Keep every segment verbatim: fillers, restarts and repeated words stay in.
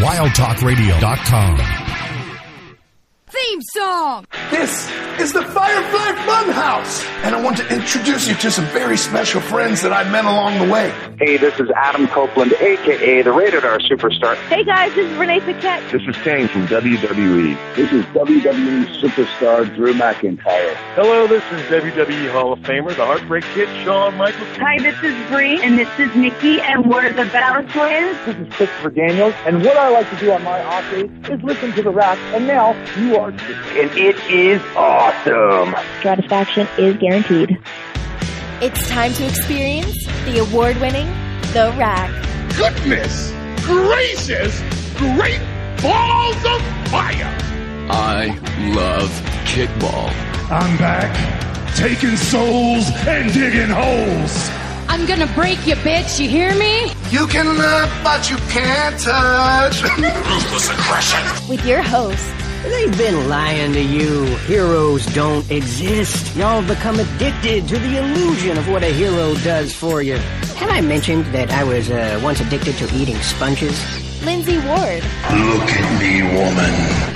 wild talk radio dot com. Theme song! This is the Firefly Funhouse, and I want to introduce you to some very special friends that I met along the way. Hey, this is Adam Copeland, a k a the Rated R Superstar. Hey guys, this is Renee Paquette. This is Kane from W W E. This is W W E Superstar Drew McIntyre. Hello, this is W W E Hall of Famer, the Heartbreak Kid, Shawn Michaels. Hi, this is Bree, and this is Nikki, and we're the Battle Twins. This is Christopher Daniels, and what I like to do on my off days is listen to the Rack, and now you are too. And it is awesome. Satisfaction is guaranteed. It's time to experience the award-winning The Rack. Goodness gracious, great balls of fire! I love kickball. I'm back, taking souls and digging holes. I'm gonna break you, bitch, you hear me? You can look, but you can't touch. Ruthless aggression. With your host, They've been lying to you. Heroes don't exist. Y'all become addicted to the illusion of what a hero does for you. Have I mentioned that I was uh, once addicted to eating sponges? Lindsay Ward. Look at me, woman.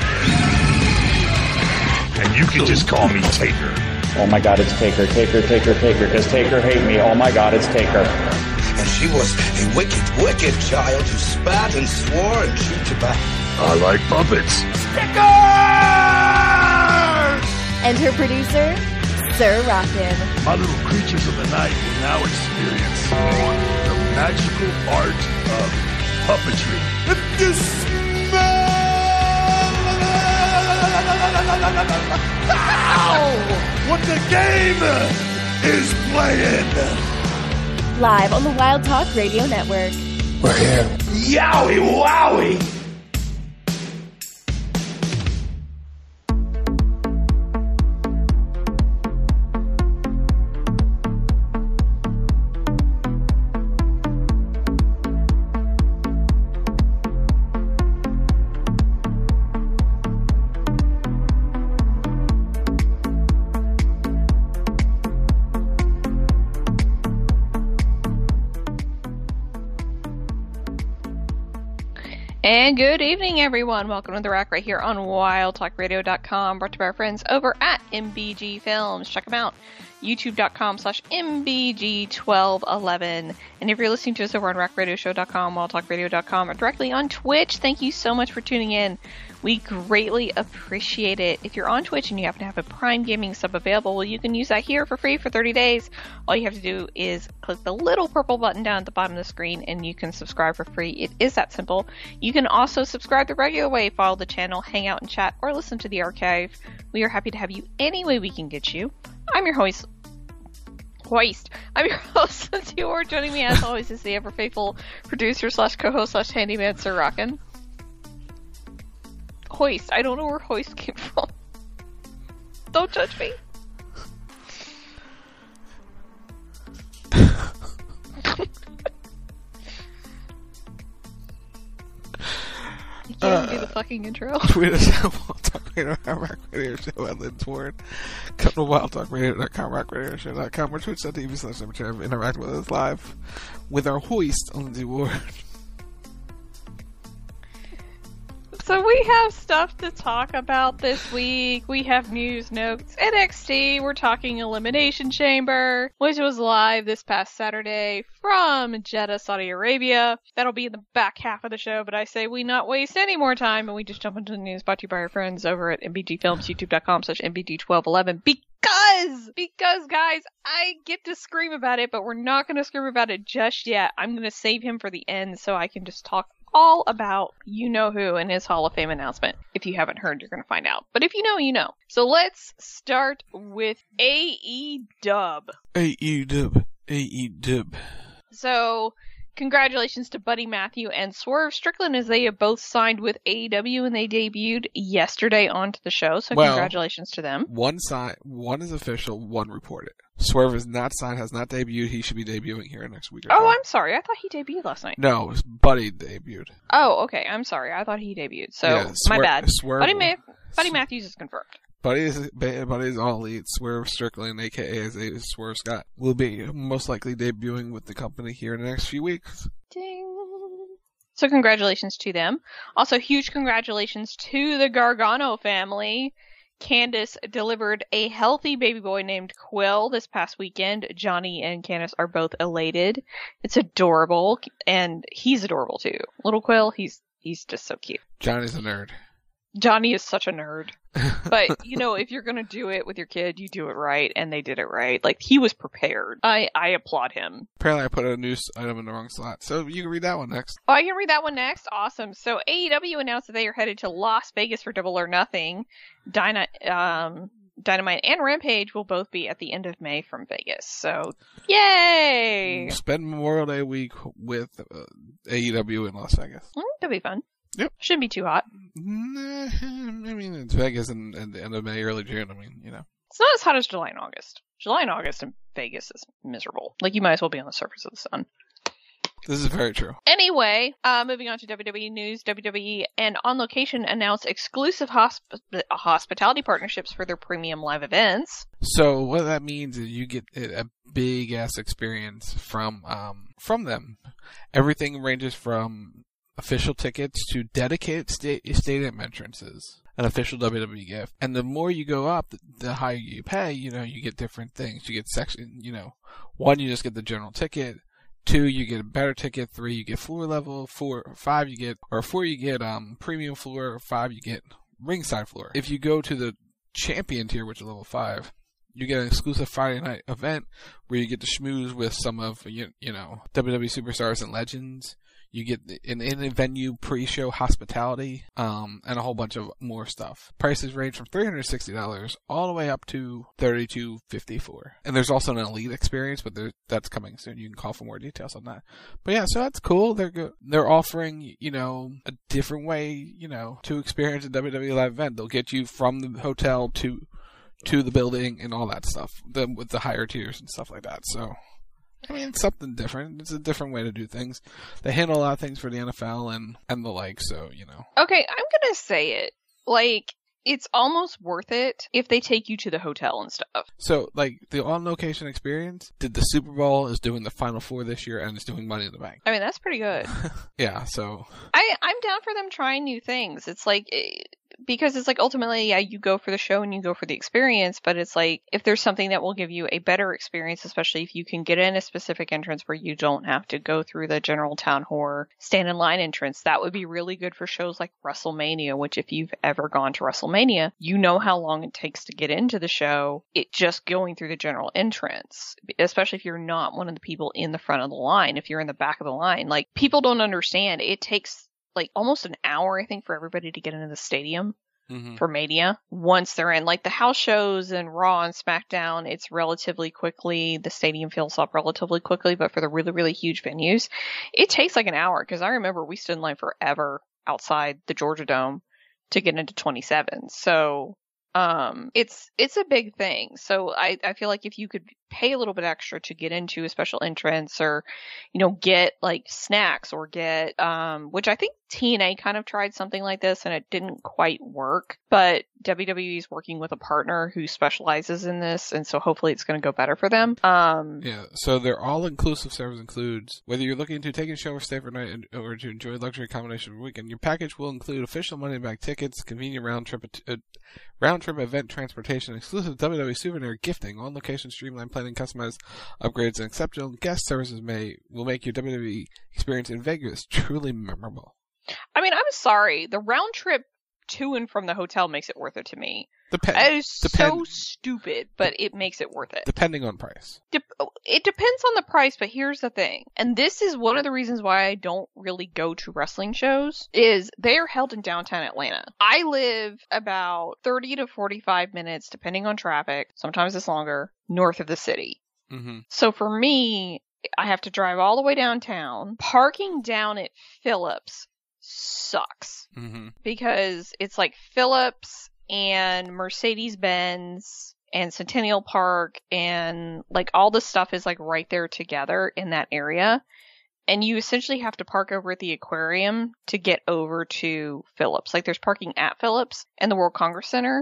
And you can just call me Taker. Oh my god, it's Taker, Taker, Taker, Taker. Does Taker hate me? Oh my god, it's Taker. And she was a wicked, wicked child who spat and swore and chewed tobacco. I like puppets. Stickers! And her producer, Sir Rockin'. My little creatures of the night will now experience the magical art of puppetry. If you smell... what the game is playing. Live on the Wild Talk Radio Network. We're here. Yowie wowie! And good evening, everyone. Welcome to The Rack right here on wild talk radio dot com, brought to you by our friends over at M B G Films. Check them out, youtube dot com slash M B G twelve eleven. And if you're listening to us over on rack radio show dot com, wild talk radio dot com, or directly on Twitch, thank you so much for tuning in. We greatly appreciate it. If you're on Twitch and you happen to have a Prime Gaming sub available, well, you can use that here for free for thirty days. All you have to do is click the little purple button down at the bottom of the screen and you can subscribe for free. It is that simple. You can also subscribe the regular way, follow the channel, hang out and chat, or listen to the archive. We are happy to have you any way we can get you. I'm your host, Hoist. I'm your host, Lindsay Ward. Joining me as always is the ever faithful producer slash co-host slash handyman, Sir Rockin'. Hoist. I don't know where Hoist came from. Don't judge me. You can't uh, do the fucking intro. Tweet us at Wild Talk Radio, Rack Radio Show at Lindsay Ward. Come to wild talk radio dot com, rack radio show dot com, or twitch dot t v slash interact with us live with our Hoist on Lindsay Ward. So we have stuff to talk about this week. We have news, notes, N X T. We're talking Elimination Chamber, which was live this past Saturday from Jeddah, Saudi Arabia. That'll be in the back half of the show, but I say we not waste any more time and we just jump into the news brought to you by our friends over at M B G Films, youtube dot com slash M B G twelve eleven. Because, because guys, I get to scream about it, but we're not going to scream about it just yet. I'm going to save him for the end so I can just talk all about you-know-who and his Hall of Fame announcement. If you haven't heard, you're going to find out. But if you know, you know. So let's start with A E W. A E W. A E W. So, congratulations to Buddy Matthew and Swerve Strickland as they have both signed with A E W and they debuted yesterday onto the show. So well, congratulations to them. One sign, one is official, one reported. Swerve is not signed, has not debuted. He should be debuting here next week. Or oh, so. I'm sorry. I thought he debuted last night. No, Buddy debuted. Oh, okay. I'm sorry. I thought he debuted. So, yeah, Swer- my bad. Swerve, Buddy, Ma- Buddy Matthews is confirmed. Buddy is, Buddy is all elite. Swerve Strickland, a k a as a Swerve Scott, will be most likely debuting with the company here in the next few weeks. Ding. So congratulations to them. Also, huge congratulations to the Gargano family. Candace delivered a healthy baby boy named Quill this past weekend. Johnny and Candace are both elated. It's adorable, and he's adorable too. Little Quill, he's he's just so cute. Johnny's a nerd. Johnny is such a nerd. But, you know, if you're going to do it with your kid, you do it right, and they did it right. Like, he was prepared. I, I applaud him. Apparently I put a news item in the wrong slot, so you can read that one next. Oh, I can read that one next? Awesome. So, A E W announced that they are headed to Las Vegas for Double or Nothing. Dyna, um, Dynamite and Rampage will both be at the end of May from Vegas. So, yay! Spend Memorial Day week with uh, A E W in Las Vegas. Mm, that'll be fun. Yep. Shouldn't be too hot. Nah, I mean, it's Vegas and at the end of May, early June. I mean, you know. It's not as hot as July and August. July and August in Vegas is miserable. Like, you might as well be on the surface of the sun. This is very true. Anyway, uh, moving on to W W E news. W W E and On Location announced exclusive hosp- hospitality partnerships for their premium live events. So what that means is you get a big ass experience from um from them. Everything ranges from official tickets to dedicated sta- stadium entrances, an official W W E gift. And the more you go up, the, the higher you pay, you know, you get different things. You get section, you know, one, you just get the general ticket. Two, you get a better ticket. Three, you get floor level. Four, five, you get, or four, you get, um, premium floor. Five, you get ringside floor. If you go to the champion tier, which is level five, you get an exclusive Friday night event where you get to schmooze with some of, you, you know, W W E superstars and legends. You get an in-venue pre-show hospitality, um, and a whole bunch of more stuff. Prices range from three hundred sixty dollars all the way up to thirty-two fifty-four. And there's also an elite experience, but that's coming soon. You can call for more details on that. But yeah, so that's cool. They're go- they're offering, you know, a different way, you know, to experience a W W E live event. They'll get you from the hotel to to the building and all that stuff, the, with the higher tiers and stuff like that. So, I mean, it's something different. It's a different way to do things. They handle a lot of things for the N F L and, and the like, so, you know. Okay, I'm gonna say it. Like, it's almost worth it if they take you to the hotel and stuff. So, like, the on-location experience, did the Super Bowl, is doing the Final Four this year, and is doing Money in the Bank. I mean, that's pretty good. Yeah, so. I, I'm down for them trying new things. It's like, because it's like ultimately, yeah, you go for the show and you go for the experience, but it's like, if there's something that will give you a better experience, especially if you can get in a specific entrance where you don't have to go through the general town hall stand in line entrance, that would be really good for shows like WrestleMania, which if you've ever gone to WrestleMania, you know how long it takes to get into the show. It just going through the general entrance, especially if you're not one of the people in the front of the line, if you're in the back of the line, like, people don't understand. It takes like almost an hour, I think, for everybody to get into the stadium mm-hmm. for Mania. Once they're in, like the house shows and Raw and SmackDown, it's relatively quickly. The stadium fills up relatively quickly, but for the really, really huge venues, it takes like an hour. Because I remember we stood in line forever outside the Georgia Dome to get into twenty-seven. So um, it's it's a big thing. So I, I feel like if you could pay a little bit extra to get into a special entrance, or, you know, get like snacks, or get, um, which I think T N A kind of tried something like this and it didn't quite work, but W W E is working with a partner who specializes in this, and so hopefully it's going to go better for them. Um, yeah, so their all-inclusive service includes, whether you're looking to take a show or stay for a night or to enjoy luxury accommodation for a weekend, your package will include official money back tickets, convenient round-trip uh, round-trip event transportation, exclusive W W E souvenir gifting, on-location streamlined planning, customized upgrades, and exceptional guest services may will make your W W E experience in Vegas truly memorable. I mean, I'm sorry. The round trip to and from the hotel makes it worth it to me. Dep- it is depend- so stupid, but it makes it worth it. Depending on price. De- it depends on the price, but here's the thing. And this is one of the reasons why I don't really go to wrestling shows, is they are held in downtown Atlanta. I live about thirty to forty-five minutes, depending on traffic, sometimes it's longer, north of the city. Mm-hmm. So for me, I have to drive all the way downtown. Parking down at Phillips sucks. Mm-hmm. Because it's like Phillips and Mercedes-Benz and Centennial Park, and like all the stuff is like right there together in that area. And you essentially have to park over at the aquarium to get over to Phillips. Like there's parking at Phillips and the World Congress Center,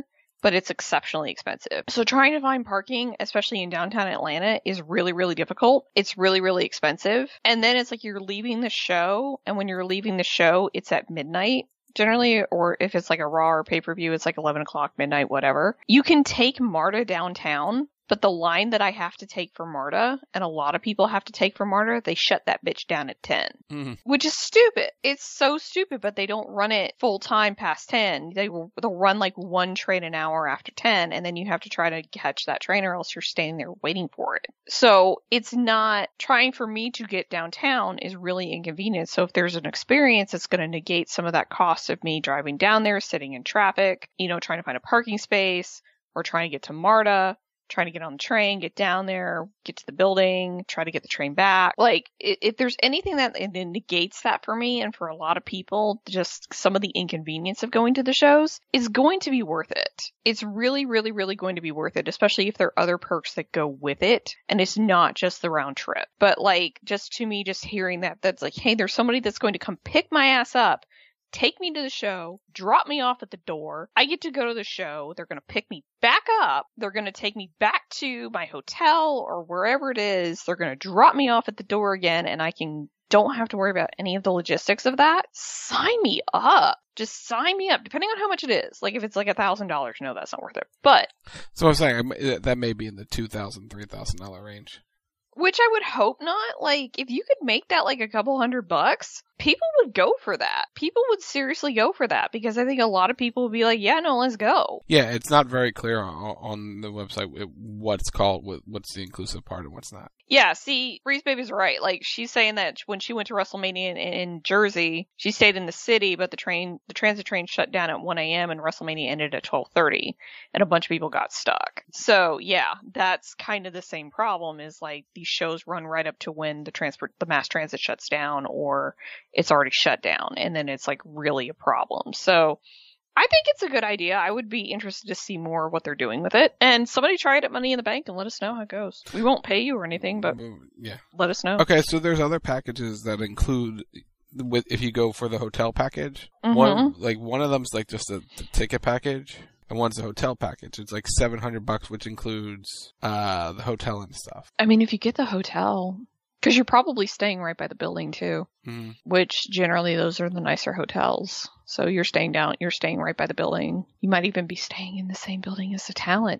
but it's exceptionally expensive. So trying to find parking, especially in downtown Atlanta, is really, really difficult. It's really, really expensive. And then it's like you're leaving the show, and when you're leaving the show, it's at midnight. Generally, or if it's like a Raw or pay-per-view, it's like eleven o'clock, midnight, whatever. You can take MARTA downtown, but the line that I have to take for MARTA, and a lot of people have to take for MARTA, they shut that bitch down at ten. Mm-hmm. Which is stupid. It's so stupid, but they don't run it full time past ten. They will, they'll run like one train an hour after ten, and then you have to try to catch that train or else you're standing there waiting for it. So it's not, trying for me to get downtown is really inconvenient. So if there's an experience, it's going to negate some of that cost of me driving down there, sitting in traffic, you know, trying to find a parking space, or trying to get to MARTA. Trying to get on the train, get down there, get to the building, try to get the train back. Like, if, if there's anything that negates that for me, and for a lot of people, just some of the inconvenience of going to the shows, is going to be worth it. It's really, really, really going to be worth it, especially if there are other perks that go with it, and it's not just the round trip. But, like, just to me, just hearing that, that's like, hey, there's somebody that's going to come pick my ass up, take me to the show, drop me off at the door. I get to go to the show. They're going to pick me back up. They're going to take me back to my hotel or wherever it is. They're going to drop me off at the door again, and I can don't have to worry about any of the logistics of that. Sign me up. Just sign me up, depending on how much it is. Like, if it's like a thousand dollars, no, that's not worth it. But so I'm saying that may be in the two thousand, three thousand dollar range. Which I would hope not. Like, if you could make that like a couple hundred bucks, people would go for that. People would seriously go for that, because I think a lot of people would be like, yeah, no, let's go. Yeah, it's not very clear on, on the website what's called, what's the inclusive part and what's not. Yeah, see, Breeze Baby's right. Like, she's saying that when she went to WrestleMania in, in Jersey, she stayed in the city, but the train, the transit train shut down at one a.m. and WrestleMania ended at twelve thirty, and a bunch of people got stuck. So, yeah, that's kind of the same problem, is like, these shows run right up to when the transport, the mass transit shuts down, or it's already shut down, and then it's like really a problem. So I think it's a good idea. I would be interested to see more of what they're doing with it. And somebody try it at Money in the Bank and let us know how it goes. We won't pay you or anything, but yeah, let us know. Okay, so there's other packages that include, with if you go for the hotel package. Mm-hmm. One like one of them's like just a the ticket package, and one's a hotel package. It's like seven hundred bucks, which includes uh the hotel and stuff. I mean, if you get the hotel, because you're probably staying right by the building too, mm. which generally those are the nicer hotels. So you're staying down, you're staying right by the building. You might even be staying in the same building as the talent.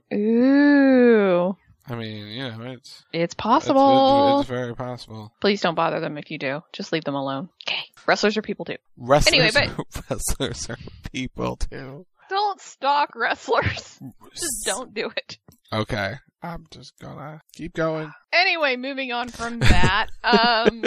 Ooh. I mean, yeah, it's it's possible. It's, it's, it's very possible. Please don't bother them if you do. Just leave them alone. Okay. Wrestlers are people too. Wrestlers, anyway, but are, wrestlers are people too. Don't stalk wrestlers. Just don't do it. Okay. I'm just gonna keep going. Anyway, moving on from that. um,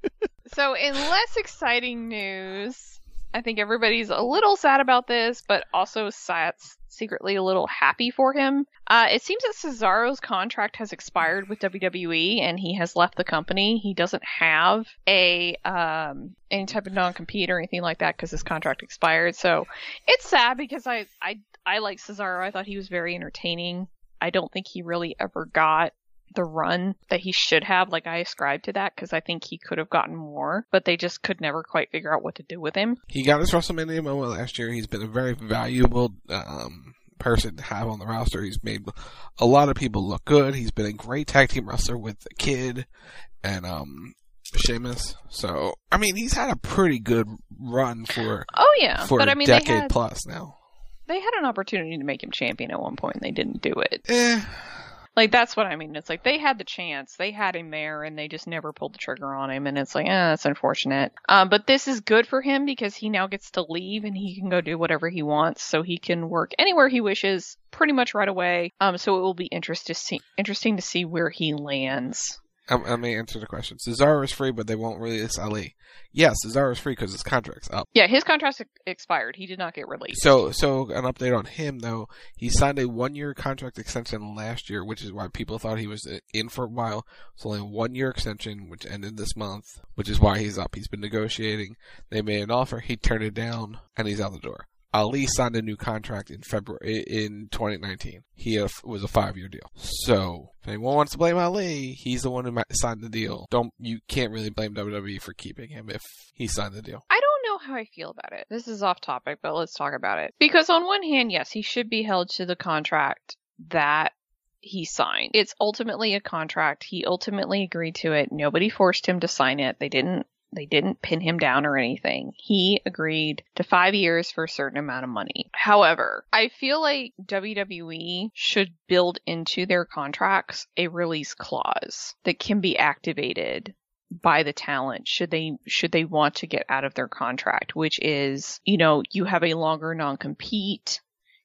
so in less exciting news, I think everybody's a little sad about this, but also sad, secretly a little happy for him. Uh, it seems that Cesaro's contract has expired with W W E, and he has left the company. He doesn't have a um, any type of non-compete or anything like that because his contract expired. So it's sad because I, I, I like Cesaro. I thought he was very entertaining. I don't think he really ever got the run that he should have. Like, I ascribe to that because I think he could have gotten more, but they just could never quite figure out what to do with him. He got his WrestleMania moment last year. He's been a very valuable um, person to have on the roster. He's made a lot of people look good. He's been a great tag team wrestler with the Kid and um, Sheamus. So, I mean, he's had a pretty good run for, oh, yeah. for but, a I mean, decade had... plus now. They had an opportunity to make him champion at one point, and they didn't do it. Eh. Like, that's what I mean. It's like, they had the chance. They had him there, and they just never pulled the trigger on him, and it's like, eh, that's unfortunate. Um, but this is good for him, because he now gets to leave, and he can go do whatever he wants, so he can work anywhere he wishes, pretty much right away. Um, so it will be interest to see, interesting to see where he lands. Um, let me answer the question. Cesaro is free, but they won't release Ali. Yes, Cesaro is free because his contract's up. Yeah, his contract expired. He did not get released. So, so an update on him, though. He signed a one-year contract extension last year, which is why people thought he was in for a while. It's only a one-year extension, which ended this month, which is why he's up. He's been negotiating. They made an offer. He turned it down, and he's out the door. Ali signed a new contract in February in twenty nineteen. He uh, was a five-year deal. So if anyone wants to blame Ali, he's the one who signed the deal. Don't you can't really blame W W E for keeping him if he signed the deal. I don't know how I feel about it. This is off topic, but let's talk about it. Because on one hand, yes, he should be held to the contract that he signed. It's ultimately a contract. He ultimately agreed to it. Nobody forced him to sign it. They didn't They didn't pin him down or anything. He agreed to five years for a certain amount of money. However, I feel like W W E should build into their contracts a release clause that can be activated by the talent should they should they want to get out of their contract, which is, you know, you have a longer non-compete.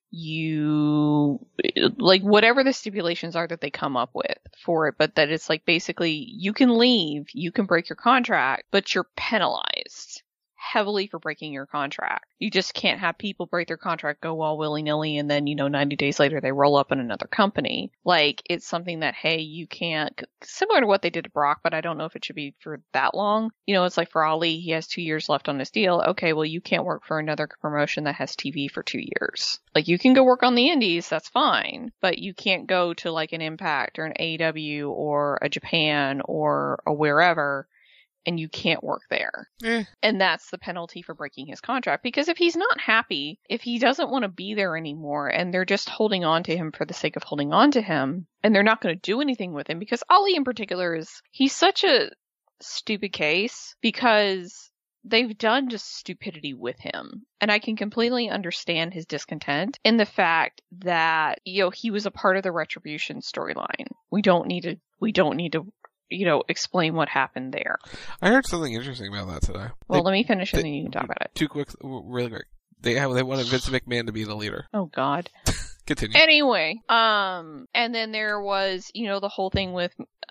You, like, whatever the stipulations are that they come up with for it, but that it's like basically you can leave, you can break your contract, but you're penalized heavily for breaking your contract. You just can't have people break their contract, go all willy-nilly, and then, you know, ninety days later they roll up in another company. Like, it's something that, hey, you can't, similar to what they did to Brock, but I don't know if it should be for that long. You know, it's like for Ali, he has two years left on his deal. Okay, well, you can't work for another promotion that has T V for two years. Like, you can go work on the indies, that's fine, but you can't go to like an Impact or an A E W or a Japan or a wherever, and you can't work there. Eh. And that's the penalty for breaking his contract. Because if he's not happy, if he doesn't want to be there anymore, and they're just holding on to him for the sake of holding on to him, and they're not going to do anything with him, because Ali in particular is, he's such a stupid case, because they've done just stupidity with him. And I can completely understand his discontent in the fact that, you know, he was a part of the Retribution storyline. We don't need to, we don't need to, you know, explain what happened there. I heard something interesting about that today. Well, they, let me finish and they, then you can talk about it. Too quick, really quick. They have, they wanted Vince McMahon to be the leader. Oh, God. Continue. Anyway, um, and then there was, you know, the whole thing with,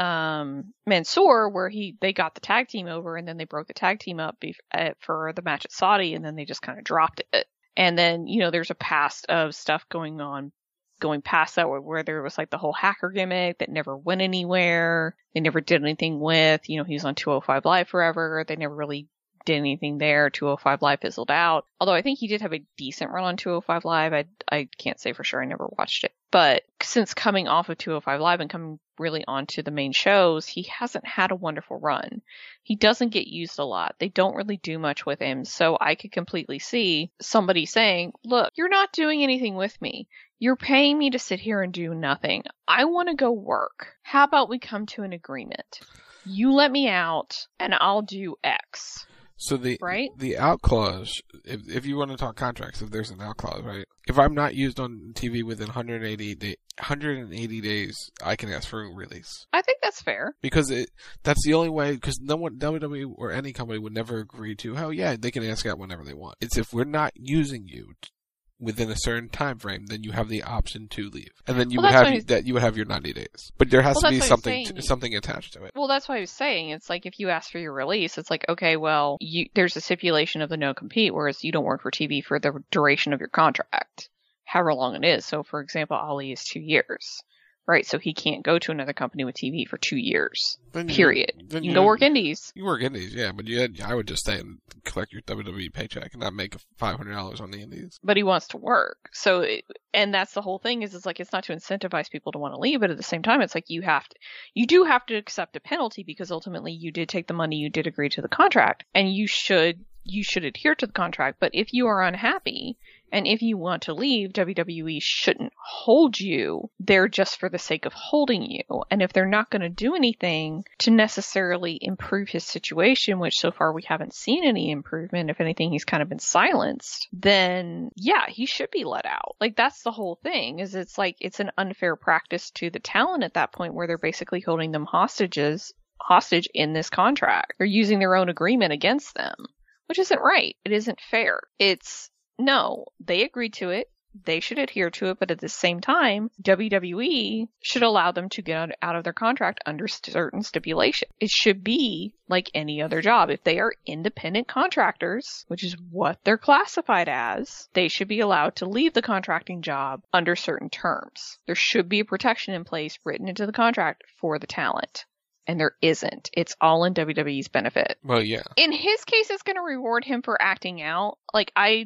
um, Mansoor where he, they got the tag team over and then they broke the tag team up be- uh, for the match at Saudi, and then they just kind of dropped it. And then, you know, there's a past of stuff going on, going past that where, where there was like the whole hacker gimmick that never went anywhere. They never did anything with, you know, he was on two oh five Live forever. They never really did anything there. two oh five Live fizzled out. Although I think he did have a decent run on two oh five Live. I, I can't say for sure. I never watched it. But since coming off of two oh five Live and coming really onto the main shows, he hasn't had a wonderful run. He doesn't get used a lot. They don't really do much with him. So I could completely see somebody saying, look, you're not doing anything with me. You're paying me to sit here and do nothing. I want to go work. How about we come to an agreement? You let me out and I'll do X. So the right? the out clause, if if you want to talk contracts, if there's an out clause, right? If I'm not used on T V within one hundred eighty day, one hundred eighty days, I can ask for a release. I think that's fair. Because it that's the only way. Because no one, W W E or any company would never agree to. Oh yeah, they can ask out whenever they want. It's if we're not using you within a certain time frame, then you have the option to leave, and then you well, would have that you would have your ninety days. But there has well, to be something to, something attached to it. Well, that's what I was saying. It's like if you ask for your release, it's like, okay, well, you, there's a stipulation of the no compete, whereas you don't work for T V for the duration of your contract, however long it is. So, for example, Ali is two years. Right, so he can't go to another company with T V for two years. Then period. You, then you you can go work indies. You work indies, yeah, but you had, I would just stay and collect your W W E paycheck and not make five hundred dollars on the indies. But he wants to work. So, it, and that's the whole thing is, it's like, it's not to incentivize people to want to leave, but at the same time, it's like you have to, you do have to accept a penalty because ultimately you did take the money, you did agree to the contract, and you should, you should adhere to the contract. But if you are unhappy, and if you want to leave, W W E shouldn't hold you there just for the sake of holding you. And if they're not going to do anything to necessarily improve his situation, which so far we haven't seen any improvement, if anything, he's kind of been silenced, then yeah, he should be let out. Like, that's the whole thing, is it's like, it's an unfair practice to the talent at that point where they're basically holding them hostages, hostage in this contract. They're using their own agreement against them, which isn't right. It isn't fair. It's, no, they agreed to it. They should adhere to it. But at the same time, W W E should allow them to get out of their contract under certain stipulation. It should be like any other job. If they are independent contractors, which is what they're classified as, they should be allowed to leave the contracting job under certain terms. There should be a protection in place written into the contract for the talent. And there isn't. It's all in W W E's benefit. Well, yeah. In his case, it's going to reward him for acting out. Like, I...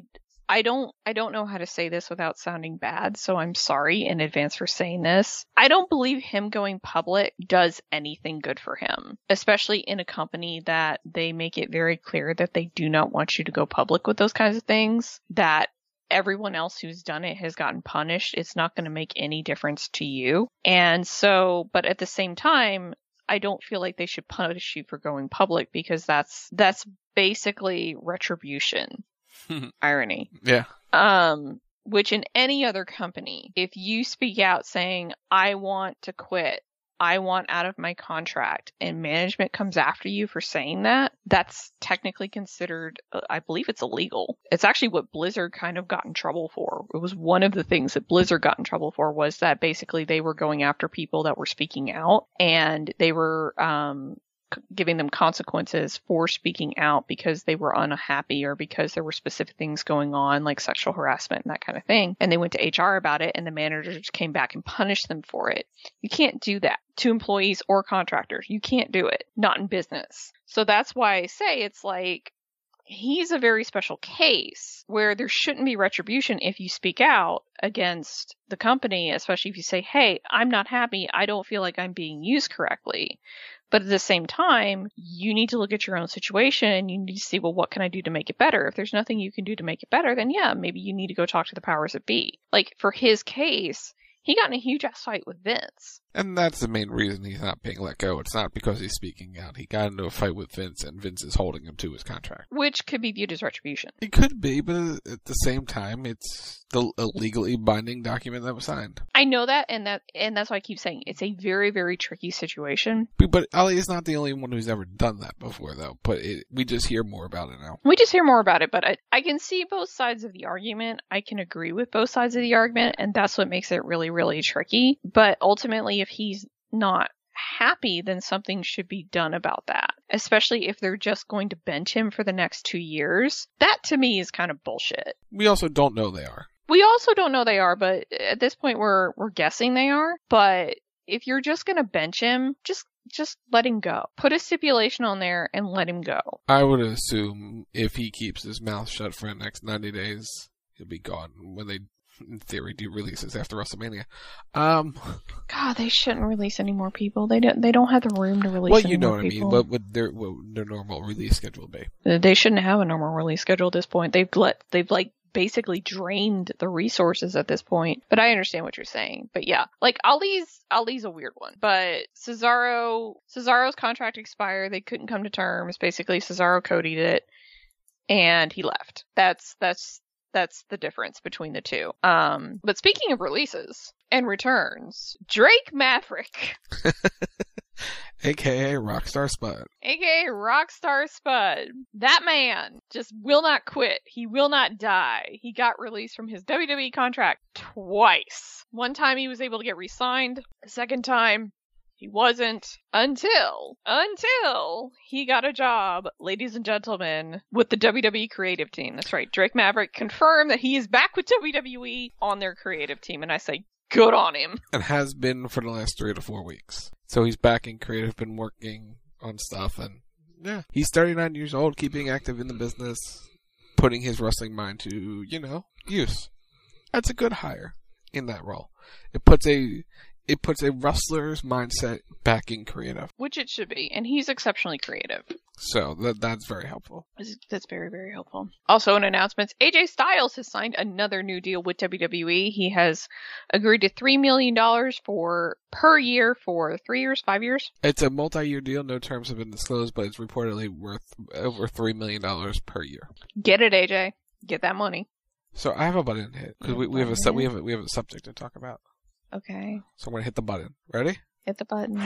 I don't I don't know how to say this without sounding bad, so I'm sorry in advance for saying this. I don't believe him going public does anything good for him, especially in a company that they make it very clear that they do not want you to go public with those kinds of things, that everyone else who's done it has gotten punished. It's not going to make any difference to you. And so, but at the same time, I don't feel like they should punish you for going public, because that's that's basically retribution. Irony. Yeah. Um, which in any other company, if you speak out saying, I want to quit, I want out of my contract, and management comes after you for saying that, that's technically considered, uh, I believe it's illegal. It's actually what Blizzard kind of got in trouble for. It was one of the things that Blizzard got in trouble for, was that basically they were going after people that were speaking out, and they were, um, giving them consequences for speaking out because they were unhappy or because there were specific things going on, like sexual harassment and that kind of thing. And they went to H R about it, and the managers came back and punished them for it. You can't do that to employees or contractors. You can't do it. Not in business. So that's why I say it's like, he's a very special case where there shouldn't be retribution if you speak out against the company, especially if you say, hey, I'm not happy. I don't feel like I'm being used correctly. But at the same time, you need to look at your own situation and you need to see, well, what can I do to make it better? If there's nothing you can do to make it better, then yeah, maybe you need to go talk to the powers that be. Like, for his case, he got in a huge ass fight with Vince. And that's the main reason he's not being let go. It's not because he's speaking out. He got into a fight with Vince, and Vince is holding him to his contract. Which could be viewed as retribution. It could be, but at the same time, it's the a legally binding document that was signed. I know that, and that, and that's why I keep saying it's a very, very tricky situation. But Ali is not the only one who's ever done that before, though. But it, we just hear more about it now. We just hear more about it, but I, I can see both sides of the argument. I can agree with both sides of the argument, and that's what makes it really, really tricky. But ultimately, if he's not happy, then something should be done about that. Especially if they're just going to bench him for the next two years. That, to me, is kind of bullshit. We also don't know they are. We also don't know they are, but at this point we're we're guessing they are. But if you're just going to bench him, just just let him go. Put a stipulation on there and let him go. I would assume if he keeps his mouth shut for the next ninety days, he'll be gone when they, in theory, do releases after WrestleMania. Um, God, they shouldn't release any more people. They don't. They don't have the room to release. Well, any you know more what I people. mean. What would their what would their normal release schedule be? They shouldn't have a normal release schedule at this point. They've let. They've like basically drained the resources at this point. But I understand what you're saying. But yeah, like Ali's Ali's a weird one. But Cesaro Cesaro's contract expired. They couldn't come to terms. Basically, Cesaro Cody'd it, and he left. That's that's. That's the difference between the two. Um, but speaking of releases and returns, Drake Maverick. A K A Rockstar Spud. A K A Rockstar Spud. That man just will not quit. He will not die. He got released from his W W E contract twice. One time he was able to get re-signed. The second time, he wasn't, until, until he got a job, ladies and gentlemen, with the W W E creative team. That's right. Drake Maverick confirmed that he is back with W W E on their creative team, and I say, good on him. And has been for the last three to four weeks. So he's back in creative, been working on stuff, and yeah. He's thirty-nine years old, keeping active in the business, putting his wrestling mind to, you know, use. That's a good hire in that role. It puts a... It puts a wrestler's mindset back in creative. Which it should be, and he's exceptionally creative. So that that's very helpful. That's very, very helpful. Also in announcements, A J Styles has signed another new deal with W W E. He has agreed to three million dollars for per year for three years, five years? It's a multi-year deal. No terms have been disclosed, but it's reportedly worth over three million dollars per year. Get it, A J. Get that money. So I have a button to hit, because we, we, have a su- we, have a, we have a subject to talk about. Okay. So I'm going to hit the button. Ready? Hit the button.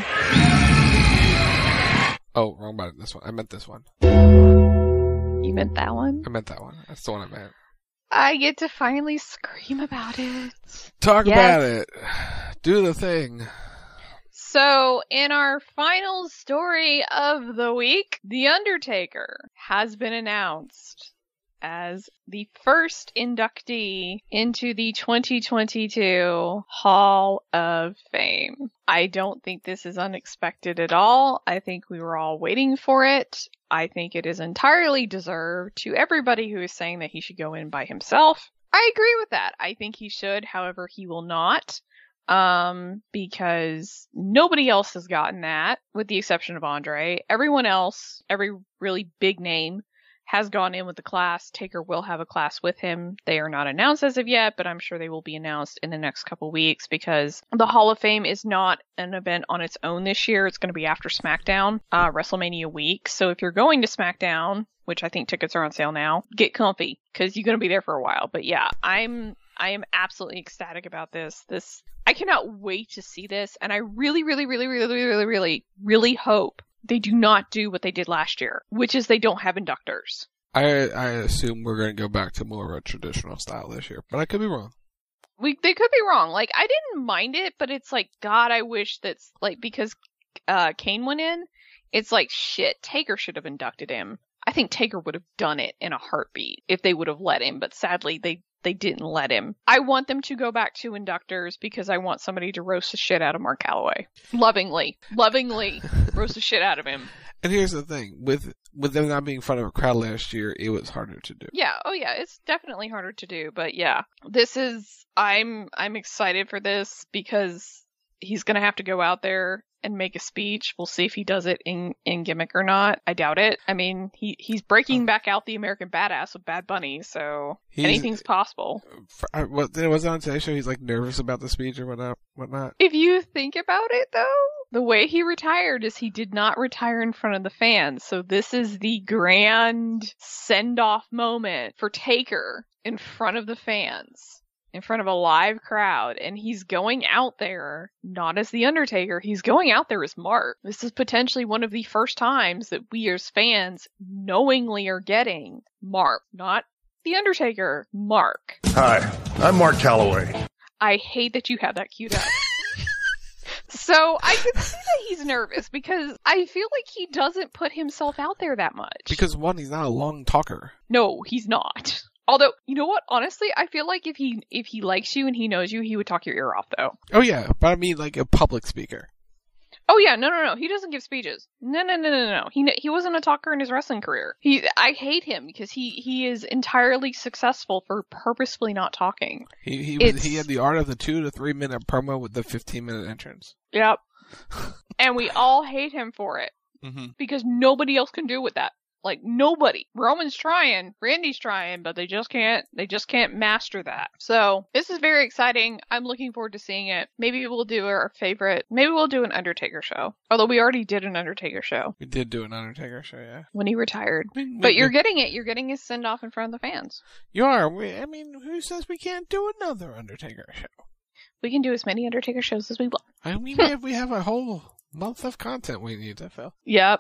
Oh, wrong button. This one. I meant this one. You meant that one? I meant that one. That's the one I meant. I get to finally scream about it. Talk yes. about it. Do the thing. So, in our final story of the week, The Undertaker has been announced as the first inductee into the twenty twenty-two Hall of Fame. I don't think this is unexpected at all. I think we were all waiting for it. I think it is entirely deserved. To everybody who is saying that he should go in by himself, I agree with that. I think he should. However, he will not. Um, because nobody else has gotten that, with the exception of Andre. Everyone else, every really big name, has gone in with the class. Taker will have a class with him. They are not announced as of yet, but I'm sure they will be announced in the next couple weeks, because the Hall of Fame is not an event on its own this year. It's going to be after SmackDown, uh, WrestleMania week. So if you're going to SmackDown, which I think tickets are on sale now, get comfy, because you're going to be there for a while. But yeah, I'm I am absolutely ecstatic about this. This I cannot wait to see this, and I really, really, really, really, really, really, really hope they do not do what they did last year, which is they don't have inductors. I I assume we're going to go back to more of a traditional style this year, but I could be wrong. We they could be wrong. Like, I didn't mind it, but it's like, God, I wish that's like, because uh, Kane went in, it's like, shit, Taker should have inducted him. I think Taker would have done it in a heartbeat if they would have let him, but sadly they They didn't let him. I want them to go back to inductors because I want somebody to roast the shit out of Mark Calloway. Lovingly. Lovingly roast the shit out of him. And here's the thing. With with them not being in front of a crowd last year, it was harder to do. Yeah. Oh, yeah. It's definitely harder to do. But yeah, this is... I'm I'm excited for this because he's going to have to go out there and make a speech. We'll see if he does it in, in gimmick or not. I doubt it. I mean, he, he's breaking back out the American Badass with Bad Bunny, so he's, anything's possible. For, what was it on today's show? He's like nervous about the speech or whatnot. whatnot. If you think about it, though, the way he retired is he did not retire in front of the fans. So this is the grand send-off moment for Taker in front of the fans. In front of a live crowd, and he's going out there not as The Undertaker, he's going out there as Mark. This is potentially one of the first times that we as fans knowingly are getting Mark, not The Undertaker, Mark. Hi, I'm Mark Calloway. I hate that you have that queued up. So I can see that he's nervous because I feel like he doesn't put himself out there that much. Because one, he's not a long talker. No, he's not. Although, you know what? Honestly, I feel like if he if he likes you and he knows you, he would talk your ear off, though. Oh, yeah. But I mean, like a public speaker. Oh, yeah. No, no, no. He doesn't give speeches. No, no, no, no, no. He he wasn't a talker in his wrestling career. He I hate him because he, he is entirely successful for purposefully not talking. He he, was, he had the art of the two to three minute promo with the fifteen minute entrance. Yep. And we all hate him for it. Mm-hmm. Because nobody else can do it with that. Like, nobody. Roman's trying, Randy's trying, but they just can't, they just can't master that. So, this is very exciting. I'm looking forward to seeing it. Maybe we'll do our favorite, maybe we'll do an Undertaker show. Although we already did an Undertaker show. We did do an Undertaker show, yeah. When he retired. I mean, but we, you're getting it. You're getting his send-off in front of the fans. You are. We, I mean, who says we can't do another Undertaker show? We can do as many Undertaker shows as we want. I mean, we have, we have a whole month of content we need to fill. Yep.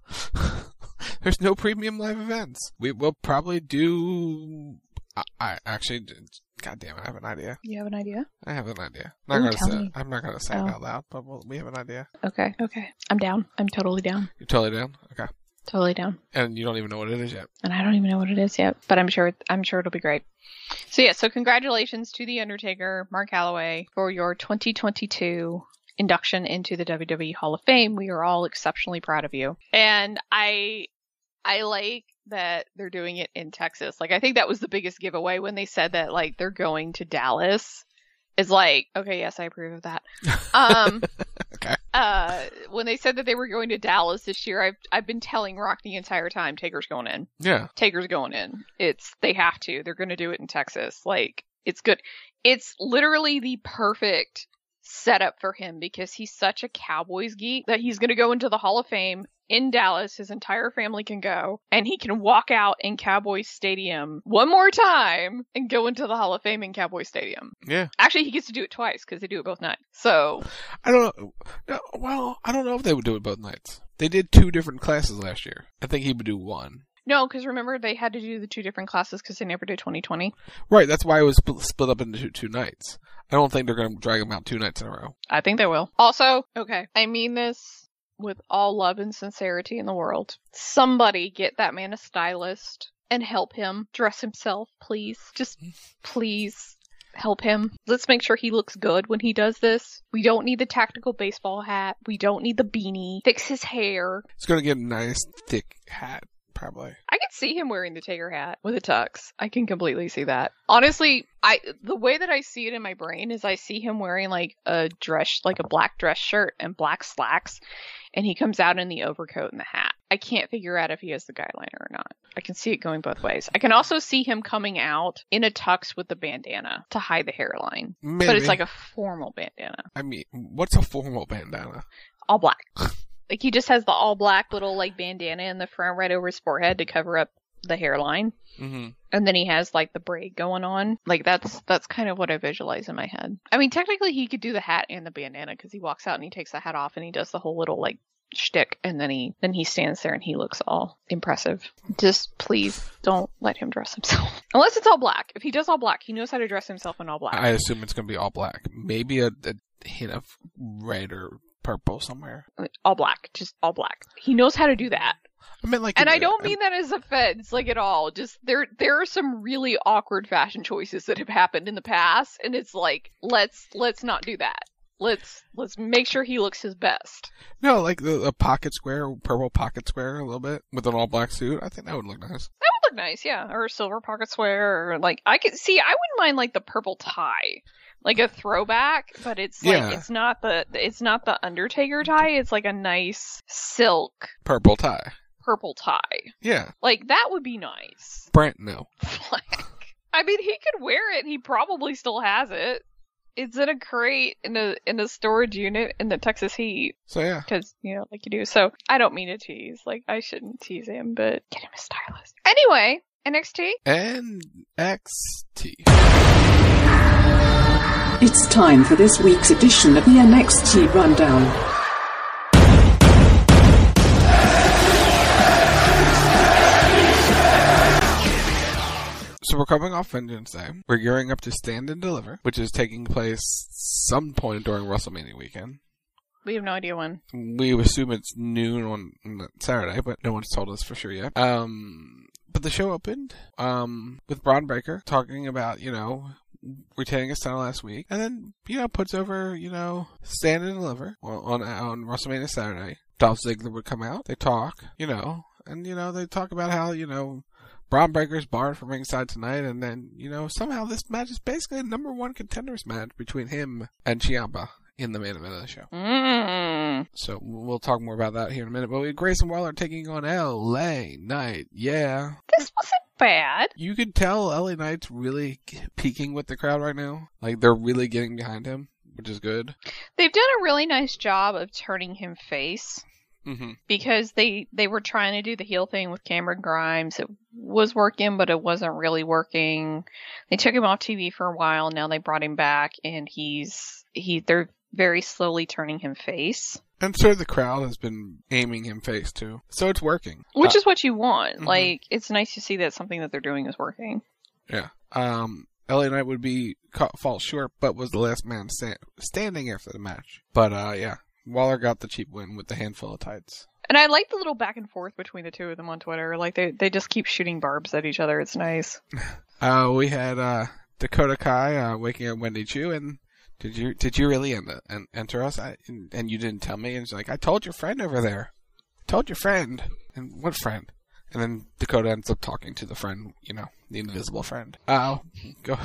There's no premium live events. We will probably do. I, I actually, God damn it, I have an idea. You have an idea? I have an idea. I'm not Ooh, gonna say. Me. I'm not gonna say oh. it out loud, but we'll, we have an idea. Okay. Okay. I'm down. I'm totally down. You're totally down. Okay. Totally down. And you don't even know what it is yet. And I don't even know what it is yet, but I'm sure. I'm sure it'll be great. So yeah. So congratulations to The Undertaker, Mark Calloway, for your twenty twenty-two induction into the W W E Hall of Fame. We are all exceptionally proud of you, and I. I like that they're doing it in Texas. Like, I think that was the biggest giveaway when they said that, like, they're going to Dallas. Is like, okay, yes, I approve of that. Um, okay. Uh, when they said that they were going to Dallas this year, I've I've been telling Rock the entire time, Taker's going in. Yeah. Taker's going in. It's, they have to. They're going to do it in Texas. Like, it's good. It's literally the perfect setup for him because he's such a Cowboys geek that he's going to go into the Hall of Fame in Dallas. His entire family can go, and he can walk out in Cowboys Stadium one more time and go into the Hall of Fame in Cowboys Stadium. Yeah. Actually, he gets to do it twice because they do it both nights. So I don't know. No, well, I don't know if they would do it both nights. They did two different classes last year. I think he would do one. No, because remember, they had to do the two different classes because they never did twenty twenty. Right, that's why it was split up into two, two nights. I don't think they're going to drag them out two nights in a row. I think they will. Also, okay, I mean this with all love and sincerity in the world. Somebody get that man a stylist and help him dress himself, please. Just please help him. Let's make sure he looks good when he does this. We don't need the tactical baseball hat. We don't need the beanie. Fix his hair. It's going to get a nice, thick hat, probably. I can see him wearing the Taker hat with a tux. I can completely see that. Honestly, I the way that I see it in my brain is I see him wearing like a dress, like a black dress shirt and black slacks, and he comes out in the overcoat and the hat. I can't figure out if he has the guy liner or not. I can see it going both ways. I can also see him coming out in a tux with the bandana to hide the hairline. Maybe. But it's like a formal bandana. I mean, what's a formal bandana? All black. Like he just has the all black little like bandana in the front right over his forehead to cover up the hairline. Mm-hmm. And then he has like the braid going on. Like that's that's kind of what I visualize in my head. I mean, technically he could do the hat and the bandana because he walks out and he takes the hat off and he does the whole little like shtick, and then he then he stands there and he looks all impressive. Just please don't let him dress himself unless it's all black. If he does all black, he knows how to dress himself in all black. I assume it's going to be all black. Maybe a, a hint of red or purple somewhere. All black, just all black. He knows how to do that. I mean, like, and I don't mean that as offense, like at all. Just there, there are some really awkward fashion choices that have happened in the past, and it's like let's let's not do that. Let's let's make sure he looks his best. No, like the, a pocket square, purple pocket square, a little bit with an all black suit. I think that would look nice. That would look nice, yeah. Or a silver pocket square, or like I could see. I wouldn't mind like the purple tie, like a throwback, but it's like Yeah. it's not the it's not the Undertaker tie. It's like a nice silk Purple tie. purple tie. Yeah. Like that would be nice. Brent, no. Like, I mean, he could wear it, and he probably still has it. It's in a crate in a in a storage unit in the Texas heat. So yeah, because you know, like you do. So I don't mean to tease. Like I shouldn't tease him, but get him a stylist. Anyway, N X T. N X T. It's time for this week's edition of the N X T Rundown. So we're coming off Vengeance Day. We're gearing up to Stand and Deliver, which is taking place some point during WrestleMania weekend. We have no idea when. We assume it's noon on Saturday, but no one's told us for sure yet. Um, but the show opened um, with Braun Breaker talking about, you know, retaining his title last week, and then, you know, puts over, you know, Stand and Deliver on, on, on WrestleMania Saturday. Dolph Ziggler would come out. They talk, you know, and, you know, they talk about how, you know, Braun Breaker's barred from ringside tonight, and then, you know, somehow this match is basically a number one contenders match between him and Ciampa in the main event of the show. Mm. So we'll talk more about that here in a minute. But we have Grayson Waller taking on L A Knight. Yeah. This wasn't bad. You could tell L A Knight's really peaking with the crowd right now. Like, they're really getting behind him, which is good. They've done a really nice job of turning him face. Mm-hmm. Because they, they were trying to do the heel thing with Cameron Grimes. It was working, but it wasn't really working. They took him off T V for a while. Now they brought him back, and he's he. They're very slowly turning him face. And so the crowd has been aiming him face too, so it's working. Which uh, is what you want. Mm-hmm. Like, it's nice to see that something that they're doing is working. Yeah. Um. L A Knight would be caught, fall short, but was the last man sta- standing after the match. But uh, yeah. Waller got the cheap win with the handful of tights. And I like the little back and forth between the two of them on Twitter. Like, they, they just keep shooting barbs at each other. It's nice. uh, we had uh, Dakota Kai uh, waking up Wendy Chu, and did you did you really en- en- enter us? I, and you didn't tell me. And she's like, I told your friend over there. I told your friend. And what friend? And then Dakota ends up talking to the friend, you know, the invisible friend. Oh, go.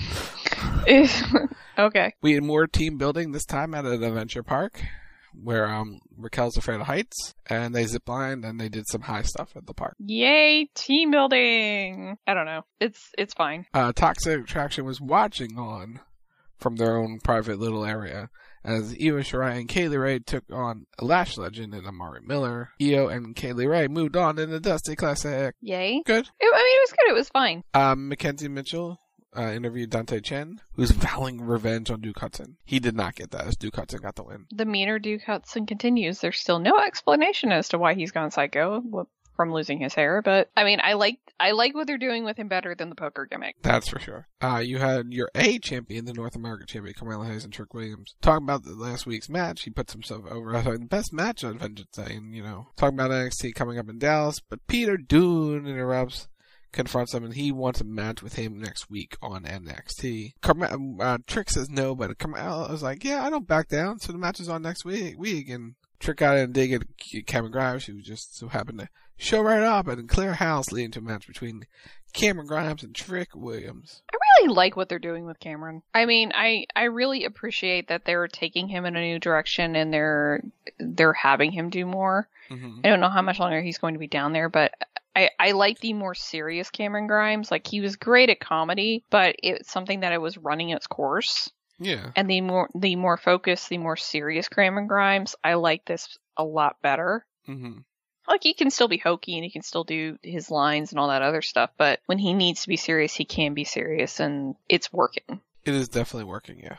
Okay. We had more team building this time at an adventure park, where um Raquel's afraid of heights, and they ziplined and they did some high stuff at the park. Yay, team building! I don't know. It's it's fine. Uh, Toxic Attraction was watching on from their own private little area as Io Shirai and Kaylee Ray took on Lash Legend and Amari Miller. Io and Kaylee Ray moved on in the Dusty Classic. Yay. Good. It, I mean, it was good. It was fine. Um, Mackenzie Mitchell Uh, interviewed Dante Chen, who's vowing revenge on Duke Hudson. He did not get that, as Duke Hudson got the win. The meaner Duke Hudson continues. There's still no explanation as to why he's gone psycho from losing his hair, but I mean, I like I like what they're doing with him better than the poker gimmick. That's for sure. Uh, you had your A champion, the North American champion, Carmelo Hayes and Trick Williams. Talking about the last week's match, he puts himself over as the best match on Vengeance Day, and, you know, talking about N X T coming up in Dallas, but Peter Dunne interrupts, confronts him, and he wants a match with him next week on N X T. Carm- uh, Trick says no, but Carmella was like, yeah, I don't back down, so the match is on next week. week. And Trick got in and dig at Cameron Grimes, who just so happened to show right up and clear house, leading to a match between Cameron Grimes and Trick Williams. I really like what they're doing with Cameron. I mean, I, I really appreciate that they're taking him in a new direction and they're they're having him do more. Mm-hmm. I don't know how much longer he's going to be down there, but I, I like the more serious Cameron Grimes. Like, he was great at comedy, but it's something that it was running its course. Yeah. And the more the more focused, the more serious Cameron Grimes, I like this a lot better. Mm-hmm. Like, he can still be hokey and he can still do his lines and all that other stuff, but when he needs to be serious, he can be serious, and it's working. It is definitely working, yeah.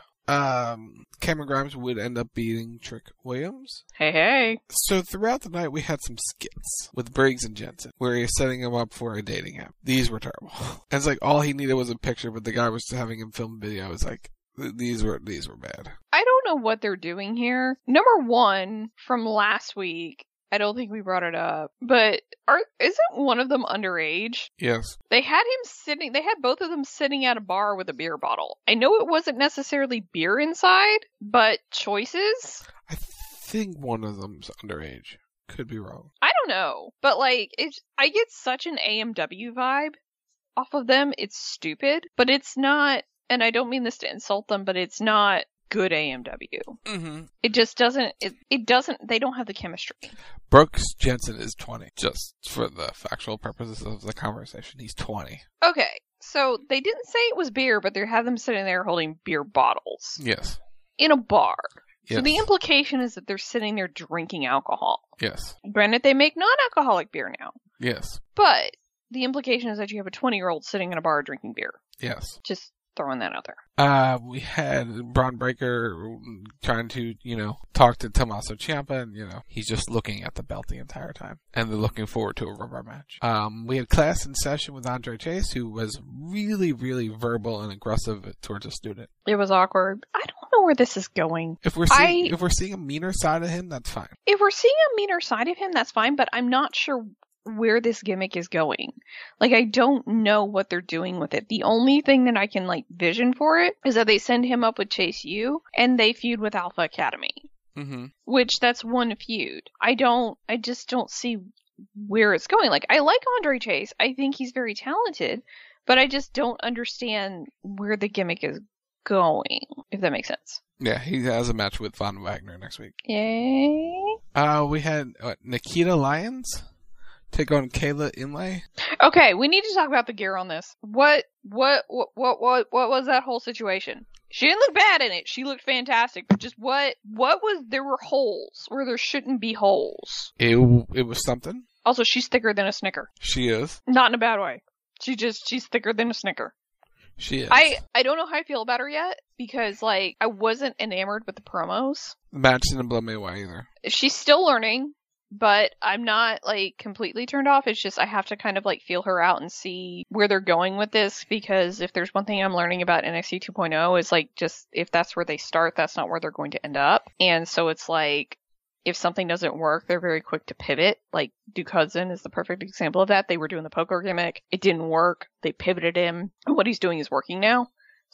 Um, Cameron Grimes would end up beating Trick Williams. Hey, hey. So throughout the night, we had some skits with Briggs and Jensen, where he's setting him up for a dating app. These were terrible. And it's like, all he needed was a picture, but the guy was having him film video. It's like, these were, these were bad. I don't know what they're doing here. Number one, from last week, I don't think we brought it up, but are isn't one of them underage? Yes. They had him sitting, they had both of them sitting at a bar with a beer bottle. I know it wasn't necessarily beer inside, but choices? I think one of them's underage. Could be wrong. I don't know, but like, it's, I get such an A M W vibe off of them. It's stupid, but it's not, and I don't mean this to insult them, but it's not good A M W. Mm-hmm. It just doesn't, it, it doesn't, they don't have the chemistry. Brooks Jensen is twenty, just for the factual purposes of the conversation. He's twenty. Okay, so they didn't say it was beer, but they have them sitting there holding beer bottles. Yes. In a bar. Yes. So the implication is that they're sitting there drinking alcohol. Yes. Granted, they make non-alcoholic beer now. Yes. But the implication is that you have a twenty-year-old sitting in a bar drinking beer. Yes. Just throwing that out there. Uh, we had Braun Breaker trying to, you know, talk to Tommaso Ciampa, and, you know, he's just looking at the belt the entire time. And they're looking forward to a rubber match. Um, we had class in session with Andre Chase, who was really, really verbal and aggressive towards a student. It was awkward. I don't know where this is going. If we're seeing, I, if we're seeing a meaner side of him, that's fine. If we're seeing a meaner side of him, that's fine, but I'm not sure where this gimmick is going. Like, I don't know what they're doing with it. The only thing that I can, like, vision for it is that they send him up with Chase U and they feud with Alpha Academy. Mm-hmm. Which, that's one feud. I don't, I just don't see where it's going. Like, I like Andre Chase. I think he's very talented, but I just don't understand where the gimmick is going, if that makes sense. Yeah, he has a match with Von Wagner next week. Yay. Uh, we had uh, Nikita Lyons take on Kayla Inlay. Okay, we need to talk about the gear on this. What, what, what, what, what, what was that whole situation? She didn't look bad in it. She looked fantastic. But just what, what was, there were holes where there shouldn't be holes. It, it was something. Also, she's thicker than a Snicker. She is. Not in a bad way. She just, she's thicker than a Snicker. She is. I, I don't know how I feel about her yet, because, like, I wasn't enamored with the promos. The match didn't blow me away either. She's still learning. But I'm not, like, completely turned off. It's just I have to kind of, like, feel her out and see where they're going with this. Because if there's one thing I'm learning about N X T two point oh is, like, just if that's where they start, that's not where they're going to end up. And so it's like, if something doesn't work, they're very quick to pivot. Like, Duke Hudson is the perfect example of that. They were doing the poker gimmick. It didn't work. They pivoted him. And what he's doing is working now.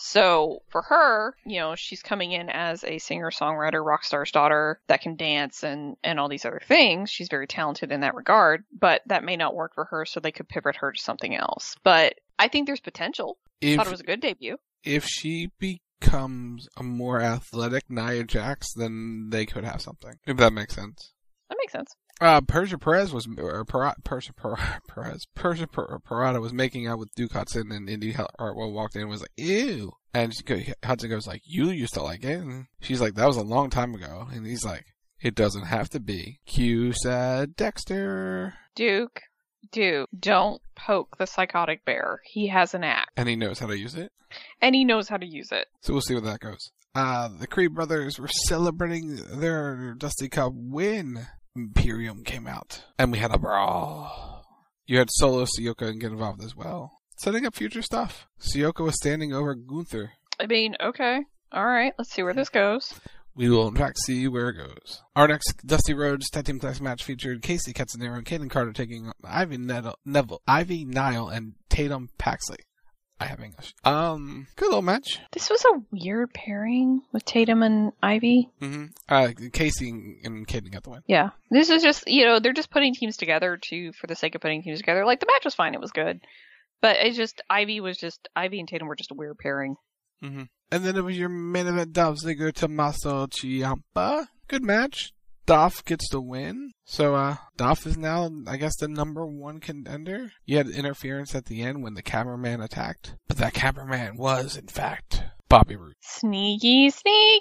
So for her, you know, she's coming in as a singer-songwriter, rock star's daughter that can dance and, and all these other things. She's very talented in that regard, but that may not work for her, so they could pivot her to something else. But I think there's potential. I thought it was a good debut. If she becomes a more athletic Nia Jax, then they could have something. If that makes sense. That makes sense. Uh, Persia Perez was, or Persia, Persia Perez, Persia Parada was making out with Duke Hudson, and Indy Hartwell walked in and was like, ew. And she, Hudson goes like, you used to like it? And she's like, that was a long time ago. And he's like, it doesn't have to be. Q said Dexter. Duke, Duke, don't poke the psychotic bear. He has an act. And he knows how to use it? And he knows how to use it. So we'll see where that goes. Uh, the Creed brothers were celebrating their Dusty Cup win. Imperium came out, and we had a brawl. You had Solo, Sikoa, and get involved as well. Setting up future stuff. Sikoa was standing over Gunther. I mean, okay. Alright, let's see where this goes. We will, in fact, see where it goes. Our next Dusty Rhodes Tag Team Classic match featured Casey Catanzaro and Kaden Carter taking on Ivy Neville, Neville, Ivy Nile, and Tatum Paxley. I have English. Um, good little match. This was a weird pairing with Tatum and Ivy. Mm-hmm. Uh, Casey and Kaden got the win. Yeah. This is just, you know, they're just putting teams together to, for the sake of putting teams together. Like, the match was fine. It was good. But it's just, Ivy was just, Ivy and Tatum were just a weird pairing. Mm-hmm. And then it was your main event, Dolph Ziggler, Tommaso Ciampa. Good match. Dolph gets the win. So, uh, Dolph is now, I guess, the number one contender. You had interference at the end when the cameraman attacked. But that cameraman was, in fact, Bobby Roode. Sneaky,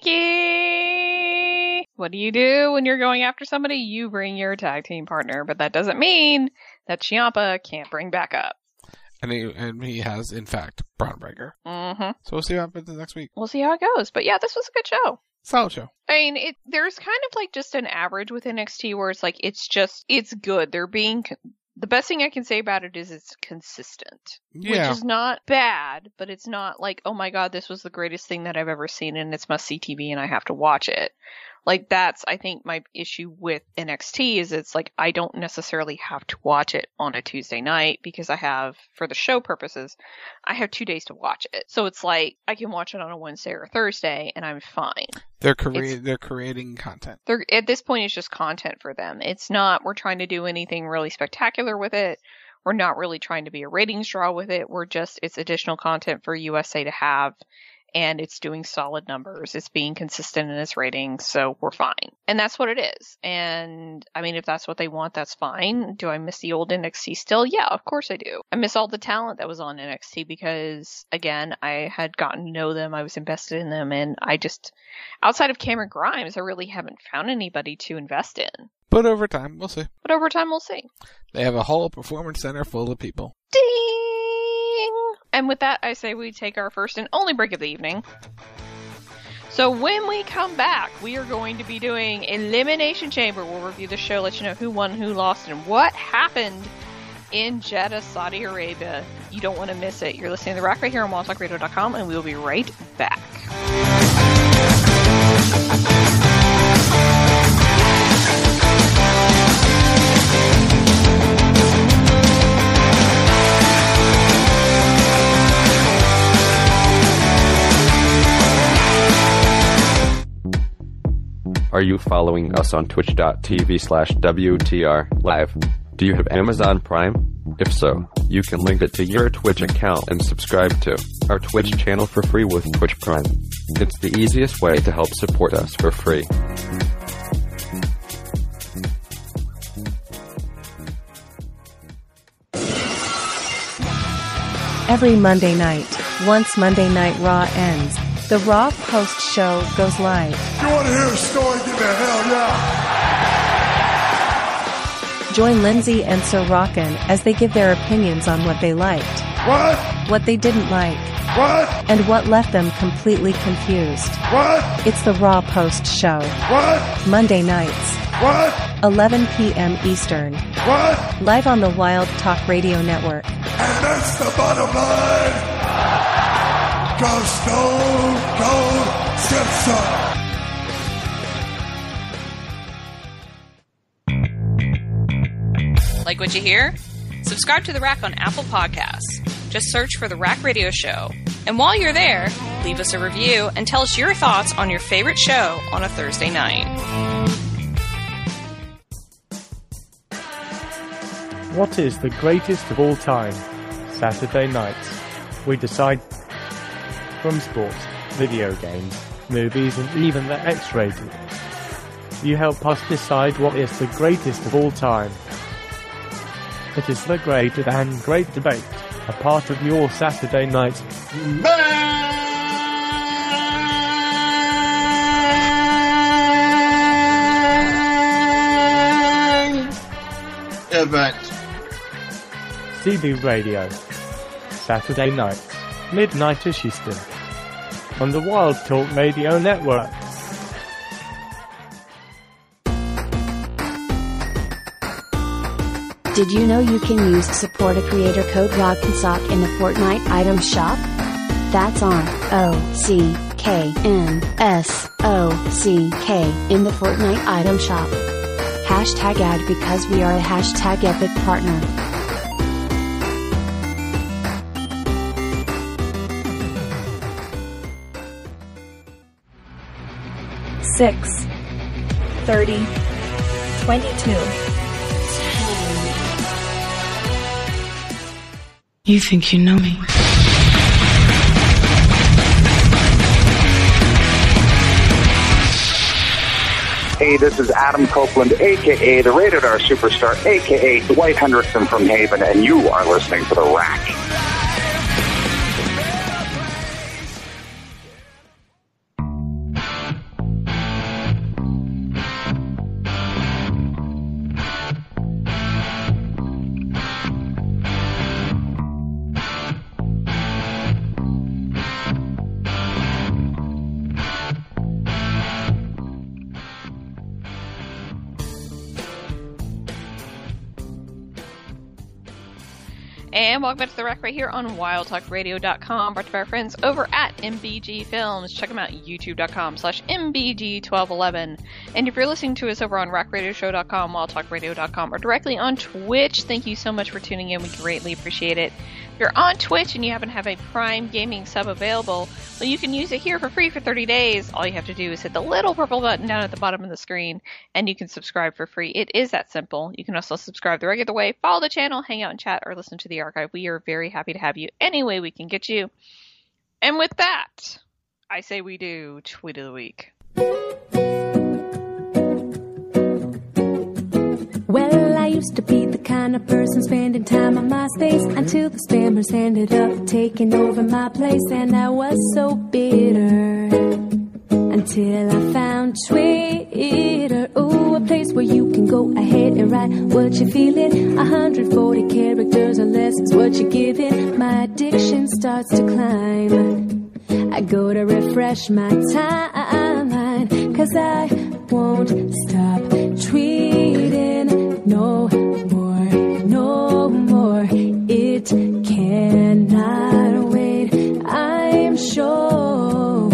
sneaky! What do you do when you're going after somebody? You bring your tag team partner. But that doesn't mean that Ciampa can't bring back up. And he, and he has, in fact, Braun Breaker. Mm-hmm. So we'll see what happens next week. We'll see how it goes. But yeah, this was a good show. Solid show. I mean, it, there's kind of like just an average with N X T where it's like, it's just, it's good. They're being, the best thing I can say about it is it's consistent. Yeah. Which is not bad, but it's not like, oh my god, this was the greatest thing that I've ever seen and it's must-see T V and I have to watch it. Like, that's, I think, my issue with N X T is it's like, I don't necessarily have to watch it on a Tuesday night because I have, for the show purposes, I have two days to watch it. So it's like, I can watch it on a Wednesday or a Thursday and I'm fine. They're crea- they're creating content. They're, at this point, it's just content for them. It's not, we're trying to do anything really spectacular with it. We're not really trying to be a ratings draw with it. We're just, it's additional content for U S A to have. And it's doing solid numbers. It's being consistent in its ratings, so we're fine. And that's what it is. And, I mean, if that's what they want, that's fine. Do I miss the old N X T still? Yeah, of course I do. I miss all the talent that was on N X T because, again, I had gotten to know them. I was invested in them. And I just, outside of Cameron Grimes, I really haven't found anybody to invest in. But over time, we'll see. But over time, we'll see. They have a whole performance center full of people. Ding! And with that, I say we take our first and only break of the evening. So when we come back, we are going to be doing Elimination Chamber. We'll review the show, let you know who won, who lost, and what happened in Jeddah, Saudi Arabia. You don't want to miss it. You're listening to The Rock right here on wild talk radio dot com, and we'll be right back. Are you following us on twitch.tv slash WTR live? Do you have Amazon Prime? If so, you can link it to your Twitch account and subscribe to our Twitch channel for free with Twitch Prime. It's the easiest way to help support us for free. Every Monday night, once Monday Night Raw ends, the Raw Post Show goes live. You want to hear a story? Get the hell yeah! Join Lindsay and Sir Rockin' as they give their opinions on what they liked, what, what they didn't like, what, and what left them completely confused. What? It's the Raw Post Show. What? Monday nights. What? eleven p.m. Eastern. What? Live on the Wild Talk Radio Network. And that's the bottom line. Go Stone Cold Simpson. Like what you hear? Subscribe to The Rack on Apple Podcasts. Just search for The Rack Radio Show. And while you're there, leave us a review and tell us your thoughts on your favorite show on a Thursday night. What is the greatest of all time? Saturday nights. We decide from sports, video games, movies, and even the X-rated. You help us decide what is the greatest of all time. It is the great and great debate, a part of your Saturday night event. C B Radio. Saturday nights, midnight-ish Eastern. On the Wild Talk Radio Network. Did you know you can use Support a Creator code ROCK'n'SOCK in the Fortnite item shop? That's R O C K K N S O C K in the Fortnite item shop. Hashtag ad because we are a hashtag epic partner. Six, thirty, twenty-two. You think you know me? Hey, this is Adam Copeland, a k a the Rated R Superstar, a k a Dwight Hendrickson from Haven, and you are listening to The Rack. And welcome back to The Rack right here on wild talk radio dot com, brought to you by our friends over at M B G Films. Check them out at youtube dot com slash M B G twelve eleven. And if you're listening to us over on rack radio show dot com, wild talk radio dot com, or directly on Twitch, thank you so much for tuning in. We greatly appreciate it. If you're on Twitch and you happen to have a Prime Gaming sub available, well, you can use it here for free for thirty days. All you have to do is hit the little purple button down at the bottom of the screen, and you can subscribe for free. It is that simple. You can also subscribe the regular way, follow the channel, hang out and chat, or listen to the archive. We are very happy to have you any way we can get you. And with that, I say we do Tweet of the Week. Well, I used to be the kind of person spending time on MySpace until the spammers ended up taking over my place, and I was so bitter until I found Twitter. Ooh, a place where you can go ahead and write what you're feeling. one hundred forty characters or less is what you're giving. My addiction starts to climb. I go to refresh my timeline, 'cause I won't stop tweeting. No more, no more. It cannot wait, I'm sure.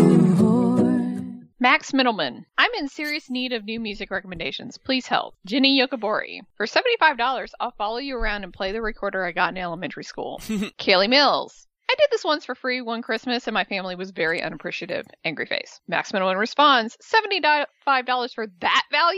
Max Middleman. I'm in serious need of new music recommendations. Please help. Jenny Yokobori. For seventy-five dollars, I'll follow you around and play the recorder I got in elementary school. Kaylee Mills. I did this once for free one Christmas and my family was very unappreciative. Angry face. Max Middleman responds, seventy-five dollars for that value?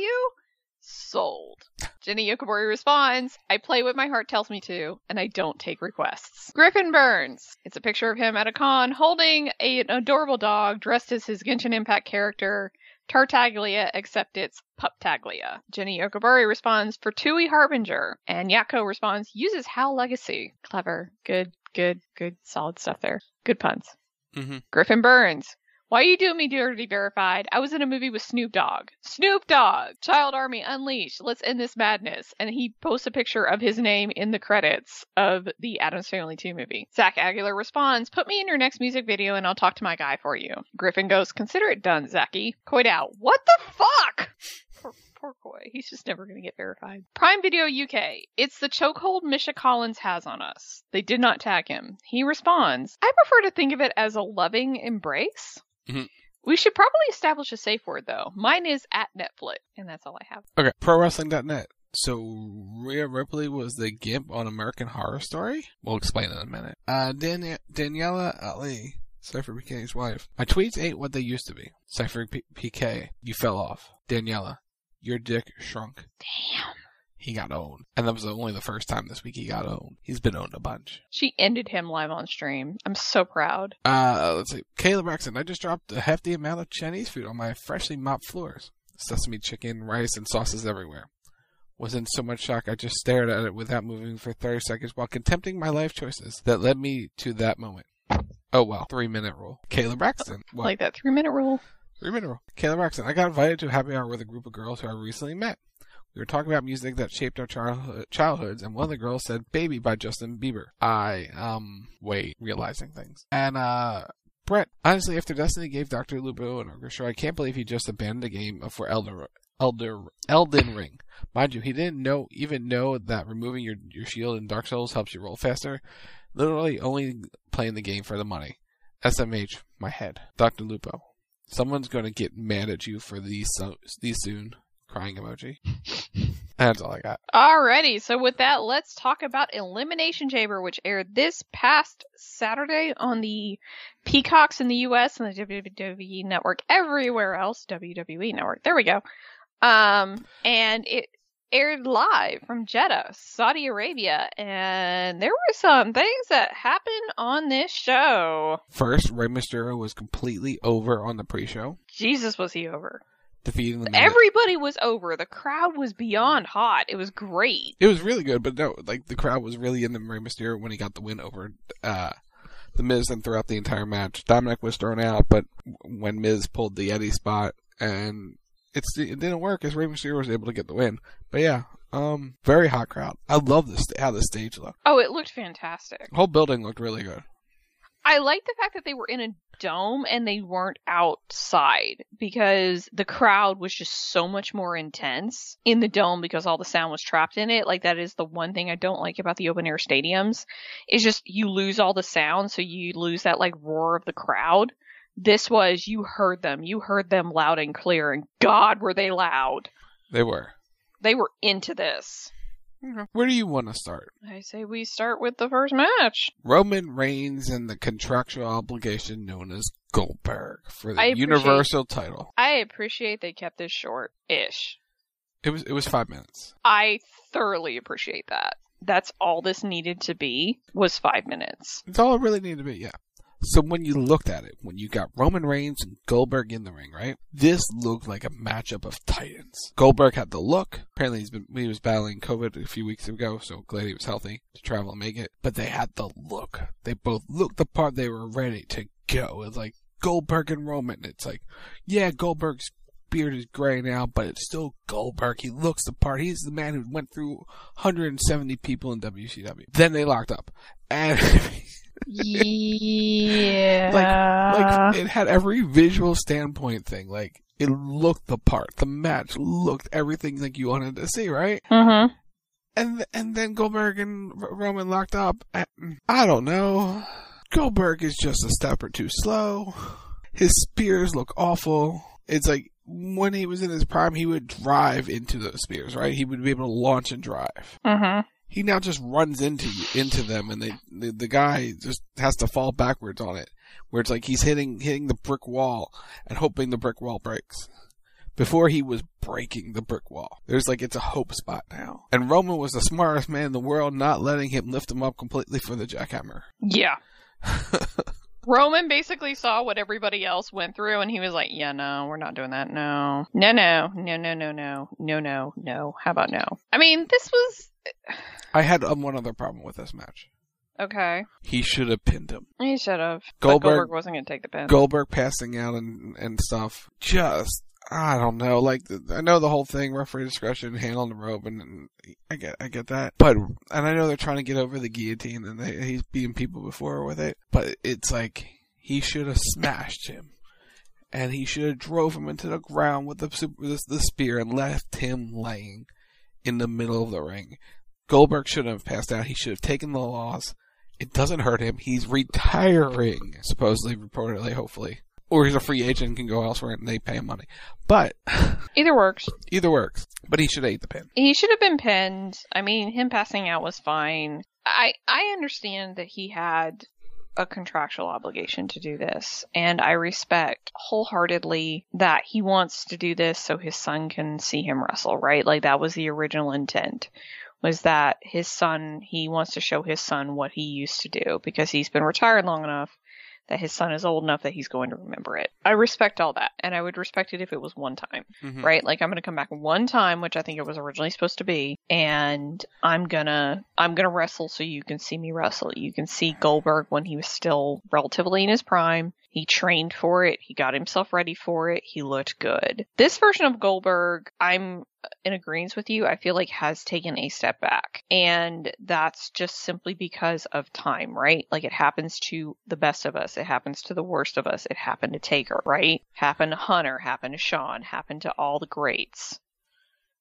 Sold. Jenny Yokobori responds, I play what my heart tells me to, and I don't take requests. Griffin Burns. It's a picture of him at a con holding a, an adorable dog dressed as his Genshin Impact character, Tartaglia, except it's Puptaglia. Jenny Yokobori responds, for Tui Harbinger. And Yako responds, uses HAL Legacy. Clever. Good, good, good, solid stuff there. Good puns. Mm-hmm. Griffin Burns. Why you doing me dirty verified? I was in a movie with Snoop Dogg. Snoop Dogg! Child Army Unleashed. Let's end this madness. And he posts a picture of his name in the credits of the Addams Family two movie. Zach Aguilar responds, put me in your next music video and I'll talk to my guy for you. Griffin goes, consider it done, Zachy. Coyed out. What the fuck? Poor, poor Coy. He's just never gonna get verified. Prime Video U K. It's the chokehold Misha Collins has on us. They did not tag him. He responds, I prefer to think of it as a loving embrace. Mm-hmm. We should probably establish a safe word, though. Mine is at Netflix, and that's all I have. Okay, pro wrestling dot net. So, Rhea Ripley was the Gimp on American Horror Story? We'll explain in a minute. Uh, Dan- Daniela Ali, Cypher P K's wife. My tweets ain't what they used to be. Cypher P- PK, you fell off. Daniela, your dick shrunk. Damn. He got owned. And that was only the first time this week he got owned. He's been owned a bunch. She ended him live on stream. I'm so proud. Uh, let's see. Kayla Braxton, I just dropped a hefty amount of Chinese food on my freshly mopped floors. Sesame chicken, rice, and sauces everywhere. Was in so much shock I just stared at it without moving for thirty seconds while contempting my life choices that led me to that moment. Oh well. Three minute rule. Kayla Braxton. What? Like that three minute rule? Three minute rule. Kayla Braxton, I got invited to a happy hour with a group of girls who I recently met. We were talking about music that shaped our childhood, childhoods, and one of the girls said Baby by Justin Bieber. I, um, wait, realizing things. And, uh, Brett, honestly, after Destiny gave Doctor Lupo an orchestra, I can't believe he just abandoned the game for Elder, Elder, Elden Ring. Mind you, he didn't know, even know that removing your, your shield in Dark Souls helps you roll faster. Literally only playing the game for the money. S M H, my head. Doctor Lupo. Someone's going to get mad at you for these so, these soon. Crying emoji. That's all I got. Alrighty, so with that, let's talk about Elimination Chamber, which aired this past Saturday on the Peacocks in the U S and the W W E Network everywhere else. W W E Network. There we go. Um, and it aired live from Jeddah, Saudi Arabia, and there were some things that happened on this show. First, Rey Mysterio was completely over on the pre-show. Jesus, was he over. Defeating the Everybody was over. The crowd was beyond hot. It was great. It was really good, but no, like the crowd was really into Rey Mysterio when he got the win over uh, the Miz and throughout the entire match. Dominic was thrown out, but when Miz pulled the Eddie spot and it's it didn't work as Rey Mysterio was able to get the win. But yeah, um, very hot crowd. I love this how the stage looked. Oh, it looked fantastic. The whole building looked really good. I like the fact that they were in a dome and they weren't outside because the crowd was just so much more intense in the dome because all the sound was trapped in it. Like, that is the one thing I don't like about the open air stadiums is just you lose all the sound, so you lose that like roar of the crowd. This was, you heard them. You heard them loud and clear, and God, were they loud. They were. They were into this. Where do you want to start? I say we start with the first match. Roman Reigns and the contractual obligation known as Goldberg for the I Universal title. I appreciate they kept this short-ish. It was it was five minutes. I thoroughly appreciate that. That's all this needed to be, was five minutes. It's all it really needed to be, yeah. So when you looked at it, when you got Roman Reigns and Goldberg in the ring, right? This looked like a matchup of titans. Goldberg had the look. Apparently he's been he was battling COVID a few weeks ago, so glad he was healthy to travel and make it. But they had the look. They both looked the part. They were ready to go. It's like Goldberg and Roman. It's like, yeah, Goldberg's beard is gray now, but it's still Goldberg. He looks the part. He's the man who went through one hundred seventy people in W C W. Then they locked up. And yeah. Like, like, it had every visual standpoint thing. Like, it looked the part. The match looked everything like you wanted to see, right? Mm-hmm. And, and then Goldberg and Roman locked up. And, I don't know. Goldberg is just a step or two slow. His spears look awful. It's like, when he was in his prime, he would drive into those spears, right? He would be able to launch and drive. Mm-hmm. He now just runs into into them, and they the, the guy just has to fall backwards on it, where it's like he's hitting hitting the brick wall and hoping the brick wall breaks. Before he was breaking the brick wall. There's like, it's a hope spot now. And Roman was the smartest man in the world, not letting him lift him up completely for the jackhammer. Yeah. Roman basically saw what everybody else went through, and he was like, yeah, no, we're not doing that. No. No, no. No, no, no, no. No, no, no. How about no? I mean, this was... I had um, one other problem with this match. Okay. He should have pinned him. He should have. Goldberg, Goldberg wasn't going to take the pin. Goldberg passing out and, and stuff. Just... I don't know, like, I know the whole thing, referee discretion, hand on the rope, and, and I get, I get that. But, and I know they're trying to get over the guillotine, and they, he's beaten people before with it, but it's like, he should have smashed him. And he should have drove him into the ground with the, the, the spear and left him laying in the middle of the ring. Goldberg shouldn't have passed out. He should have taken the loss. It doesn't hurt him. He's retiring, supposedly, reportedly, hopefully. Or he's a free agent and can go elsewhere and they pay him money. But... Either works. Either works. But he should have ate the pin. He should have been pinned. I mean, him passing out was fine. I, I understand that he had a contractual obligation to do this. And I respect wholeheartedly that he wants to do this so his son can see him wrestle, right? Like, that was the original intent. Was that his son, he wants to show his son what he used to do. Because he's been retired long enough that his son is old enough that he's going to remember it. I respect all that, and I would respect it if it was one time, mm-hmm. right? Like, I'm going to come back one time, which I think it was originally supposed to be, and I'm gonna, I'm gonna wrestle so you can see me wrestle. You can see Goldberg when he was still relatively in his prime. He trained for it. He got himself ready for it. He looked good. This version of Goldberg, I'm in agreement with you, I feel like has taken a step back. And that's just simply because of time, right? Like, it happens to the best of us. It happens to the worst of us. It happened to Taker, right? Happened to Hunter, happened to Shawn, happened to all the greats.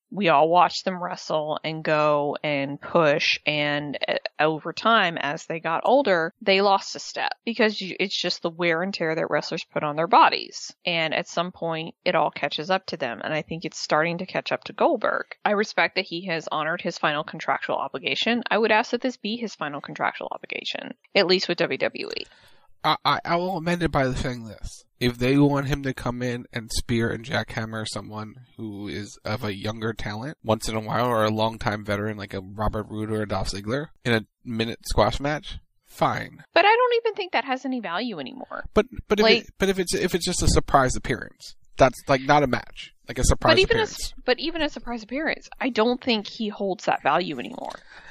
we all watched them wrestle and go and push, and uh, over time, as they got older, they lost a step because you, it's just the wear and tear that wrestlers put on their bodies. And at some point, it all catches up to them. And I think it's starting to catch up to Goldberg. I respect that he has honored his final contractual obligation. I would ask that this be his final contractual obligation, at least with W W E. I, I, I will amend it by saying this. If they want him to come in and spear and jackhammer someone who is of a younger talent once in a while, or a long-time veteran like a Robert Roode or a Dolph Ziggler in a minute squash match, fine. But I don't even think that has any value anymore. But but if like, it, but if it's if it's just a surprise appearance, that's like not a match, like a surprise but even appearance. A, but even a surprise appearance, I don't think he holds that value anymore.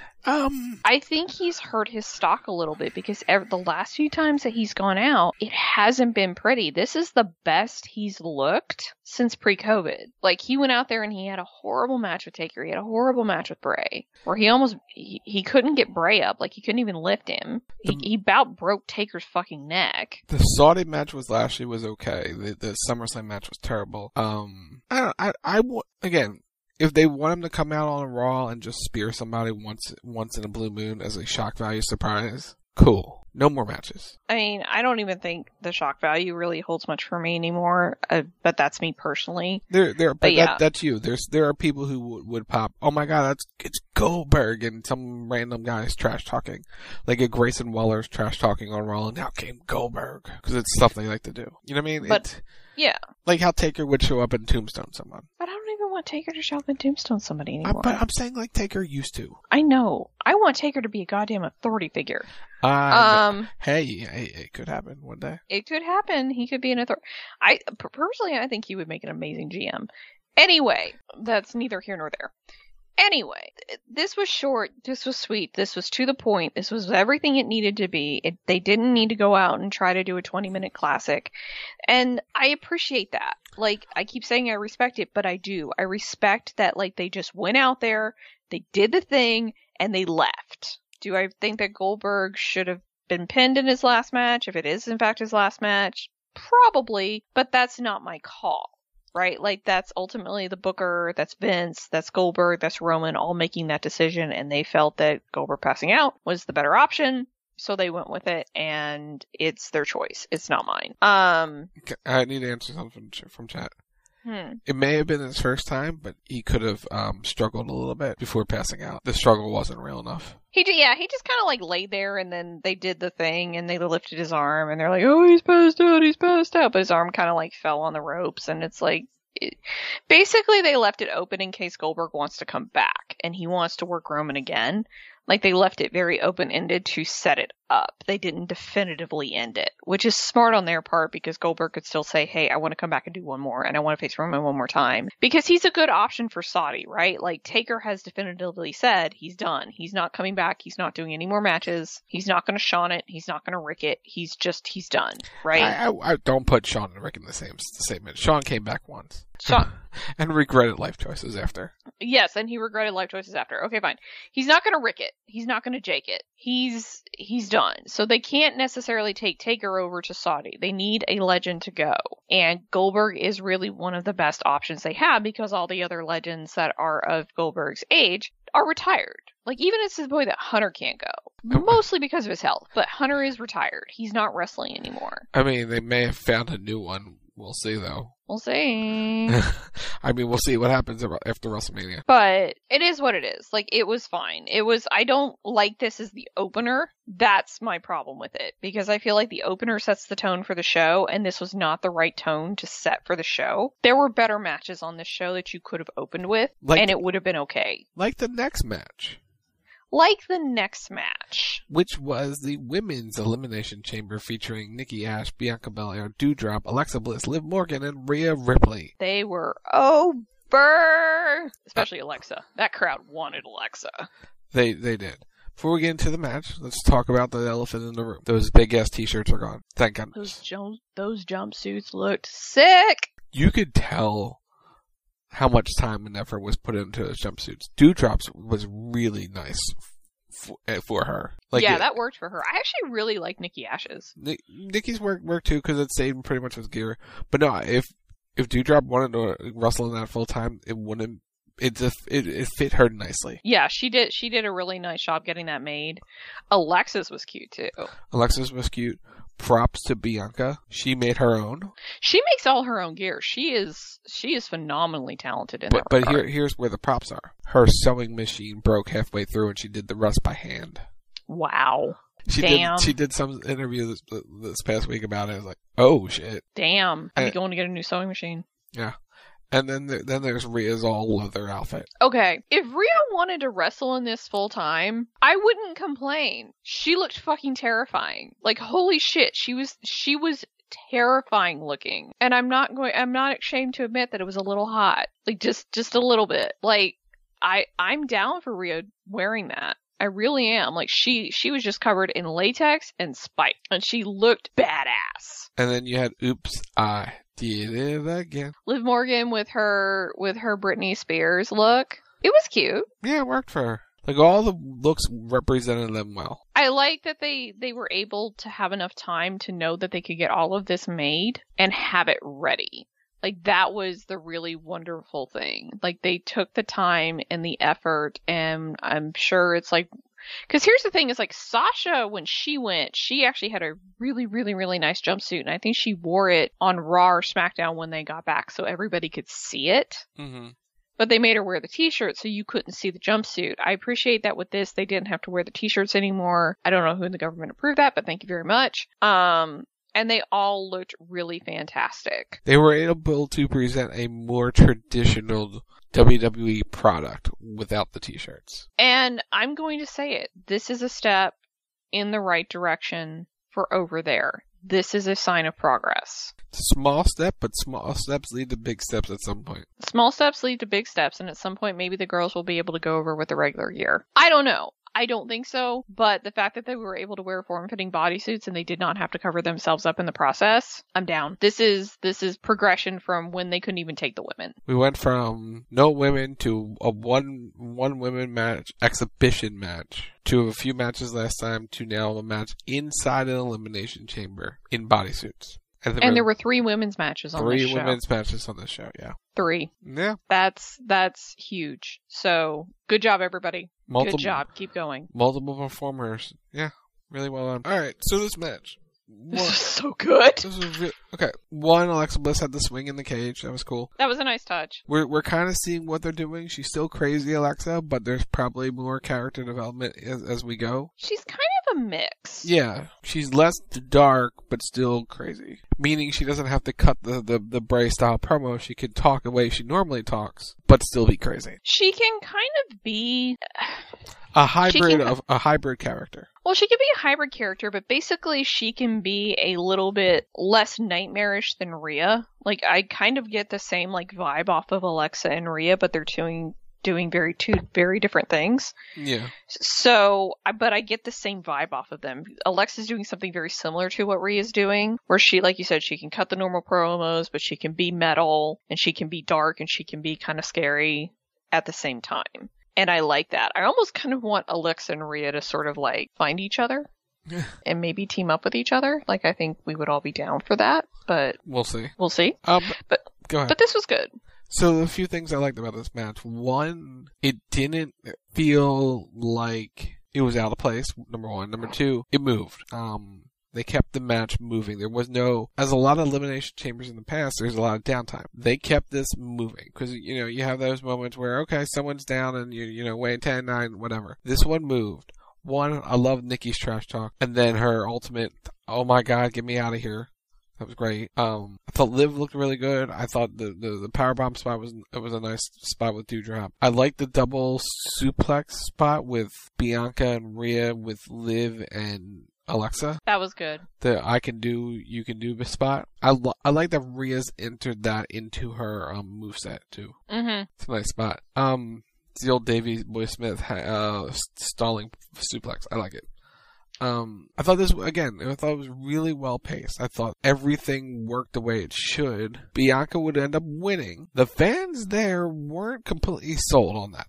Um, I think he's hurt his stock a little bit because ever, the last few times that he's gone out, it hasn't been pretty. This is the best he's looked since pre-COVID. Like, he went out there and he had a horrible match with Taker. He had a horrible match with Bray, where he almost, he, he couldn't get Bray up. Like, he couldn't even lift him. He, the, he about broke Taker's fucking neck. The Saudi match was Lashley was okay. The, the SummerSlam match was terrible. Um, I don't, I, I, again, if they want him to come out on a Raw and just spear somebody once once in a blue moon as a shock value surprise, cool. No more matches. I mean, I don't even think the shock value really holds much for me anymore, uh, but that's me personally. There, there, but, but yeah. that, that's you. There's, there are people who would, would pop, oh my god, that's, it's Goldberg, and some random guy's trash talking. Like a Grayson Waller's trash talking on Raw, and now came Goldberg. Because it's stuff they like to do. You know what I mean? But, it, yeah. Like how Taker would show up and tombstone someone. But I don't even want Taker to show up and tombstone somebody anymore. I, but I'm saying like Taker used to. I know. I want Taker to be a goddamn authority figure. Uh, um, hey, hey, it could happen one day. It could happen. He could be an authority. I, personally, I think he would make an amazing G M. Anyway, that's neither here nor there. Anyway, this was short, this was sweet, this was to the point, this was everything it needed to be. It, they didn't need to go out and try to do a twenty minute classic. And I appreciate that. Like, I keep saying I respect it, but I do. I respect that, like, they just went out there, they did the thing, and they left. Do I think that Goldberg should have been pinned in his last match, if it is in fact his last match? Probably, but that's not my call. Right? Like, that's ultimately the booker, that's Vince, that's Goldberg, that's Roman, all making that decision, and they felt that Goldberg passing out was the better option, so they went with it, and it's their choice. It's not mine. Um, I need to answer something from chat. Hmm. It may have been his first time, but he could have um, struggled a little bit before passing out. The struggle wasn't real enough. He yeah, he just kind of like laid there, and then they did the thing, and they lifted his arm, and they're like, oh, he's passed out, he's passed out, but his arm kind of like fell on the ropes, and it's like, it, basically they left it open in case Goldberg wants to come back, and he wants to work Roman again. Like, they left it very open-ended to set it up. They didn't definitively end it, which is smart on their part because Goldberg could still say, hey, I want to come back and do one more, and I want to face Roman one more time. Because he's a good option for Saudi, right? Like, Taker has definitively said he's done. He's not coming back. He's not doing any more matches. He's not going to Shawn it. He's not going to Rick it. He's just, he's done, right? I, I, I don't put Shawn and Rick in the same statement. Shawn came back once. Shawn. And regretted life choices after. Yes, and he regretted life choices after. Okay, fine. He's not going to Rick it. He's not going to Jake it. He's he's done. So they can't necessarily take Taker over to Saudi. They need a legend to go. And Goldberg is really one of the best options they have because all the other legends that are of Goldberg's age are retired. Like, even it's his boy that Hunter can't go. Mostly because of his health. But Hunter is retired. He's not wrestling anymore. I mean, they may have found a new one. We'll see, though. We'll see. I mean, we'll see what happens after WrestleMania. But it is what it is. Like, it was fine. It was, I don't like this as the opener. That's my problem with it. Because I feel like the opener sets the tone for the show, and this was not the right tone to set for the show. There were better matches on this show that you could have opened with, like, and it would have been okay. Like the next match. Like the next match. Which was the Women's Elimination Chamber featuring Nikki Ash, Bianca Belair, Doudrop, Alexa Bliss, Liv Morgan, and Rhea Ripley. They were over! Especially Alexa. That crowd wanted Alexa. They they did. Before we get into the match, let's talk about the elephant in the room. Those big-ass t-shirts are gone. Thank goodness. Those, jump, those jumpsuits looked sick! You could tell how much time and effort was put into those jumpsuits. Doudrop's was really nice for, for her. Like, yeah, it, that worked for her. I actually really like Nikki Ash's. Nikki's work worked too because it stayed pretty much with gear. But no, if if Doudrop wanted to wrestle in that full time, it wouldn't it just it, it fit her nicely. Yeah, she did. She did a really nice job getting that made. Alexis was cute too. Alexis was cute. Props to Bianca. She made her own. She makes all her own gear. She is she is phenomenally talented in but, that But regard. here here's where the props are. Her sewing meshine broke halfway through, and she did the rest by hand. Wow. She Damn. did. She did some interview this, this past week about it. I was like, oh shit. Damn. I'm And- going to get a new sewing machine. Yeah. And then there, then there's Rhea's all leather outfit. Okay, if Rhea wanted to wrestle in this full time, I wouldn't complain. She looked fucking terrifying. Like, holy shit, she was she was terrifying looking. And I'm not going I'm not ashamed to admit that it was a little hot. Like just just a little bit. Like I I'm down for Rhea wearing that. I really am. Like she she was just covered in latex and spike, and she looked badass. And then you had Oops, I Did It Again. Liv Morgan with her with her Britney Spears look. It was cute. Yeah, it worked for her. Like all the looks represented them well. I like that they they were able to have enough time to know that they could get all of this made and have it ready. Like that was the really wonderful thing. Like they took the time and the effort, and I'm sure it's like, because here's the thing is like Sasha, when she went, she actually had a really, really, really nice jumpsuit, and I think she wore it on Raw or SmackDown when they got back so everybody could see it. Mm-hmm. But they made her wear the t-shirt so you couldn't see the jumpsuit. I appreciate that with this, they didn't have to wear the t-shirts anymore. I don't know who in the government approved that, but thank you very much. Um, and they all looked really fantastic. They were able to present a more traditional W W E product without the t-shirts. And I'm going to say it. This is a step in the right direction for over there. This is a sign of progress. It's a small step, but small steps lead to big steps at some point. Small steps lead to big steps, and at some point maybe the girls will be able to go over with the regular gear. I don't know. I don't think so, but the fact that they were able to wear form-fitting bodysuits and they did not have to cover themselves up in the process, I'm down. This is this is progression from when they couldn't even take the women. We went from no women to a one one women match, exhibition match, to a few matches last time, to now a match inside an elimination chamber in bodysuits. And, and there were three women's matches on this show. Three women's matches on this show, yeah. Three. Yeah. That's that's huge. So, good job, everybody. Multiple, good job. Keep going. Multiple performers. Yeah. Really well done. Alright, so this match. This is so good. This was re- okay. One, Alexa Bliss had the swing in the cage. That was cool. That was a nice touch. We're we're kind of seeing what they're doing. She's still crazy, Alexa, but there's probably more character development as, as we go. She's kind of a mix. Yeah. She's less dark, but still crazy. Meaning she doesn't have to cut the, the, the Bray style promo. She can talk the way she normally talks, but still be crazy. She can kind of be a hybrid can, of a hybrid character. Well, she can be a hybrid character, but basically she can be a little bit less nightmarish than Rhea. Like I kind of get the same like vibe off of Alexa and Rhea, but they're doing doing very two very different things. Yeah. So, but I get the same vibe off of them. Alexa's doing something very similar to what Rhea's doing, where she, like you said, she can cut the normal promos, but she can be metal, and she can be dark, and she can be kind of scary at the same time. And I like that. I almost kind of want Alexa and Rhea to sort of like find each other and maybe team up with each other. Like I think we would all be down for that, but we'll see. We'll see. Um, but go ahead. But this was good. So a few things I liked about this match. One, it didn't feel like it was out of place. Number one. Number two, it moved. Um, they kept the match moving. There was no, as a lot of elimination chambers in the past, there's a lot of downtime. They kept this moving because you know you have those moments where okay, someone's down and you you know wait ten nine whatever. This one moved. One, I love Nikki's trash talk, and then her ultimate, oh my god, get me out of here. That was great. Um, I thought Liv looked really good. I thought the, the, the powerbomb spot was it was a nice spot with Doudrop. I liked the double suplex spot with Bianca and Rhea with Liv and Alexa. That was good. The I can do, you can do spot. I, lo- I like that Rhea's entered that into her um, moveset too. Mm-hmm. It's a nice spot. Um, it's the old Davey Boy Smith uh, stalling suplex. I like it. Um, I thought this, again, I thought it was really well paced. I thought everything worked the way it should. Bianca would end up winning. The fans there weren't completely sold on that, though.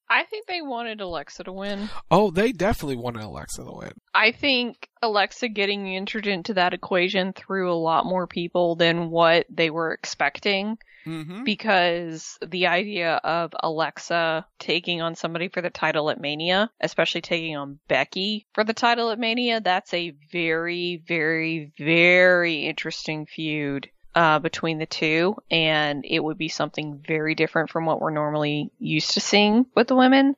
I think they wanted Alexa to win. Oh, they definitely wanted Alexa to win. I think Alexa getting entered into that equation threw a lot more people than what they were expecting. Mm-hmm. Because the idea of Alexa taking on somebody for the title at Mania, especially taking on Becky for the title at Mania, that's a very, very, very interesting feud uh, between the two. And it would be something very different from what we're normally used to seeing with the women.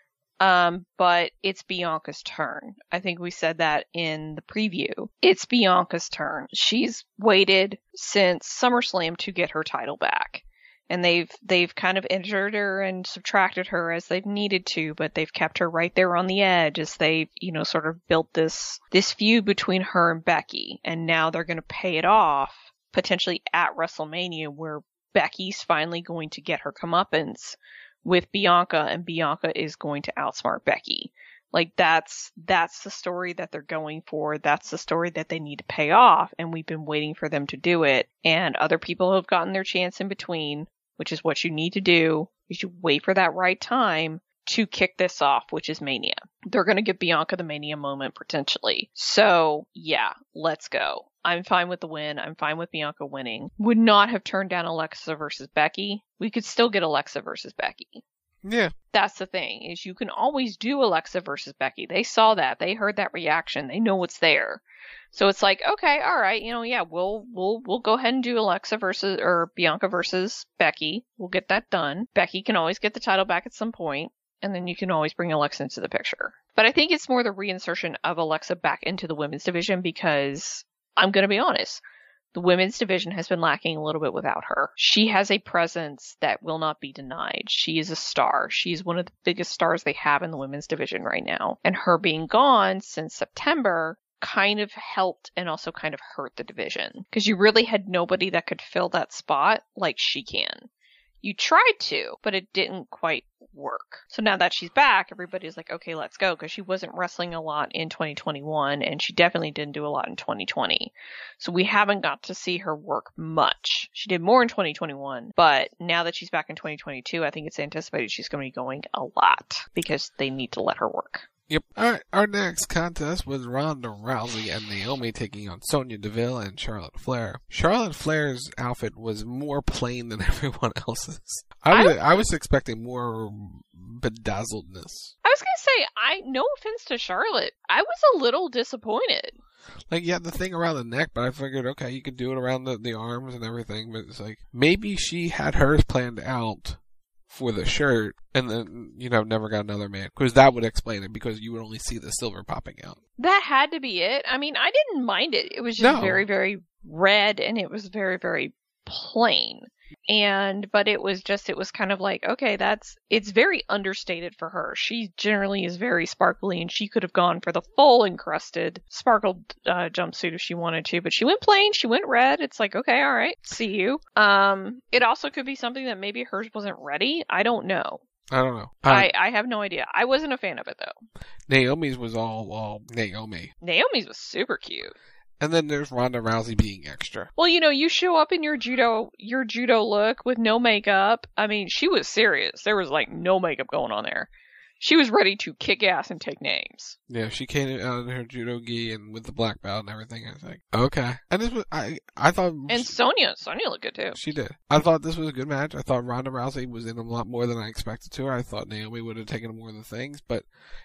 Um, but it's Bianca's turn. I think we said that in the preview. It's Bianca's turn. She's waited since SummerSlam to get her title back. And they've, they've kind of injured her and subtracted her as they've needed to, but they've kept her right there on the edge as they've, you know, sort of built this, this feud between her and Becky. And now they're going to pay it off potentially at WrestleMania, where Becky's finally going to get her comeuppance with Bianca, and Bianca is going to outsmart Becky. Like, that's, that's the story that they're going for. That's the story that they need to pay off, and we've been waiting for them to do it. And other people have gotten their chance in between, which is what you need to do. You should wait for that right time to kick this off, which is Mania. They're going to give Bianca the Mania moment, potentially. So, yeah, let's go. I'm fine with the win. I'm fine with Bianca winning. Would not have turned down Alexa versus Becky. We could still get Alexa versus Becky. Yeah. That's the thing, is you can always do Alexa versus Becky. They saw that. They heard that reaction. They know what's there. So it's like, okay, all right, you know, yeah, we'll we'll we'll go ahead and do Alexa versus or Bianca versus Becky. We'll get that done. Becky can always get the title back at some point, and then you can always bring Alexa into the picture. But I think it's more the reinsertion of Alexa back into the women's division, because I'm going to be honest, the women's division has been lacking a little bit without her. She has a presence that will not be denied. She is a star. She's one of the biggest stars they have in the women's division right now. And her being gone since September kind of helped and also kind of hurt the division, because you really had nobody that could fill that spot like she can. You tried to, but it didn't quite work. So now that she's back, everybody's like, okay, let's go, because she wasn't wrestling a lot in twenty twenty-one, and she definitely didn't do a lot in twenty twenty. So we haven't got to see her work much. She did more in twenty twenty-one, but now that she's back in twenty twenty-two, I think it's anticipated she's going to be going a lot, because they need to let her work. Yep. All right. Our next contest was Ronda Rousey and Naomi taking on Sonya Deville and Charlotte Flair. Charlotte Flair's outfit was more plain than everyone else's. I was, I, I was expecting more bedazzledness. I was gonna say, I no offense to Charlotte, I was a little disappointed. Like, yeah, the thing around the neck, but I figured, okay, you could do it around the, the arms and everything, but it's like, maybe she had hers planned out for the shirt, and then, you know, never got another man. Because that would explain it, because you would only see the silver popping out. That had to be it. I mean, I didn't mind it. It was just no. very, very red, and it was very, very plain. And, but it was just, it was kind of like, okay, that's, it's very understated for her. She generally is very sparkly, and she could have gone for the full encrusted, sparkled uh, jumpsuit if she wanted to, but she went plain, she went red. It's like, okay, all right, see you. Um, it also could be something that maybe hers wasn't ready. I don't know. I don't know. I, I have no idea. I wasn't a fan of it, though. Naomi's was all, all Naomi. Naomi's was super cute. And then there's Ronda Rousey being extra. Well, you know, you show up in your judo, your judo look with no makeup. I mean, she was serious. There was like no makeup going on there. She was ready to kick ass and take names. Yeah, she came out in her judo gi and with the black belt and everything. I was like, okay. And this was, I, I thought. And Sonya, Sonya looked good too. She did. I thought this was a good match. I thought Ronda Rousey was in a lot more than I expected to her. I thought Naomi would have taken more of the things, but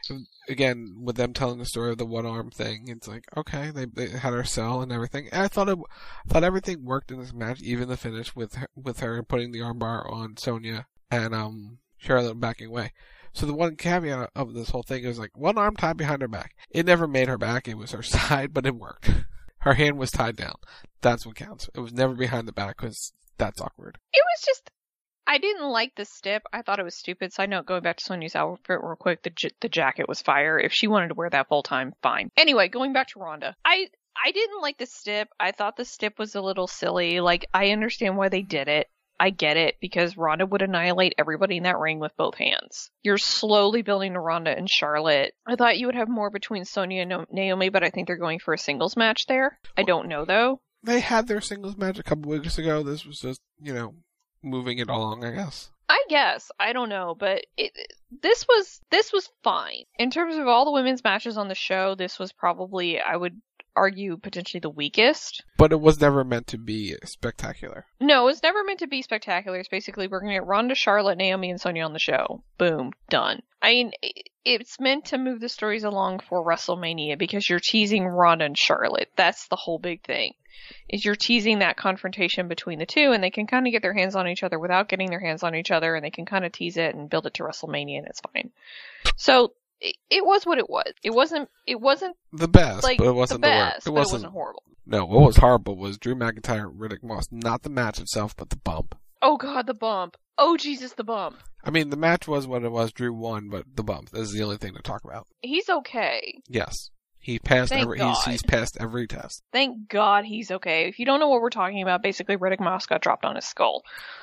again, with them telling the story of the one arm thing, it's like, okay, they, they had her sell and everything. And I thought it, I thought everything worked in this match, even the finish with her, with her putting the armbar on Sonya and um Charlotte backing away. So the one caveat of this whole thing is like one arm tied behind her back. It never made her back. It was her side, but it worked. Her hand was tied down. That's what counts. It was never behind the back, because that's awkward. It was just, I didn't like the stip. I thought it was stupid. Side note, going back to Sonya's outfit real quick, the j- the jacket was fire. If she wanted to wear that full time, fine. Anyway, going back to Ronda. I, I didn't like the stip. I thought the stip was a little silly. Like, I understand why they did it. I get it, because Ronda would annihilate everybody in that ring with both hands. You're slowly building to Ronda and Charlotte. I thought you would have more between Sonya and Naomi, but I think they're going for a singles match there. I don't know, though. They had their singles match a couple weeks ago. This was just, you know, moving it along, I guess. I I guess. I don't know, but it, this was this was fine. In terms of all the women's matches on the show, this was probably, I would argue, potentially the weakest. But it was never meant to be spectacular. No, it was never meant to be spectacular. It's basically, we're going to get Ronda, Charlotte, Naomi, and Sonya on the show. Boom. Done. I mean, it's meant to move the stories along for WrestleMania because you're teasing Ronda and Charlotte. That's the whole big thing. Is you're teasing that confrontation between the two, and they can kind of get their hands on each other without getting their hands on each other, and they can kind of tease it and build it to WrestleMania, and it's fine. So, it, it was what it was. It wasn't, it wasn't the best, like, but it wasn't the the best, worst. It but wasn't, it wasn't horrible. No, what was horrible was Drew McIntyre, Riddick Moss. Not the match itself, but the bump. Oh god, the bump. Oh Jesus, the bump. I mean, the match was what it was. Drew won, but the bump is the only thing to talk about. He's okay. Yes. He passed Thank every, God. he's, he's passed every test. Thank God he's okay. If you don't know what we're talking about, basically Riddick Moss got dropped on his skull.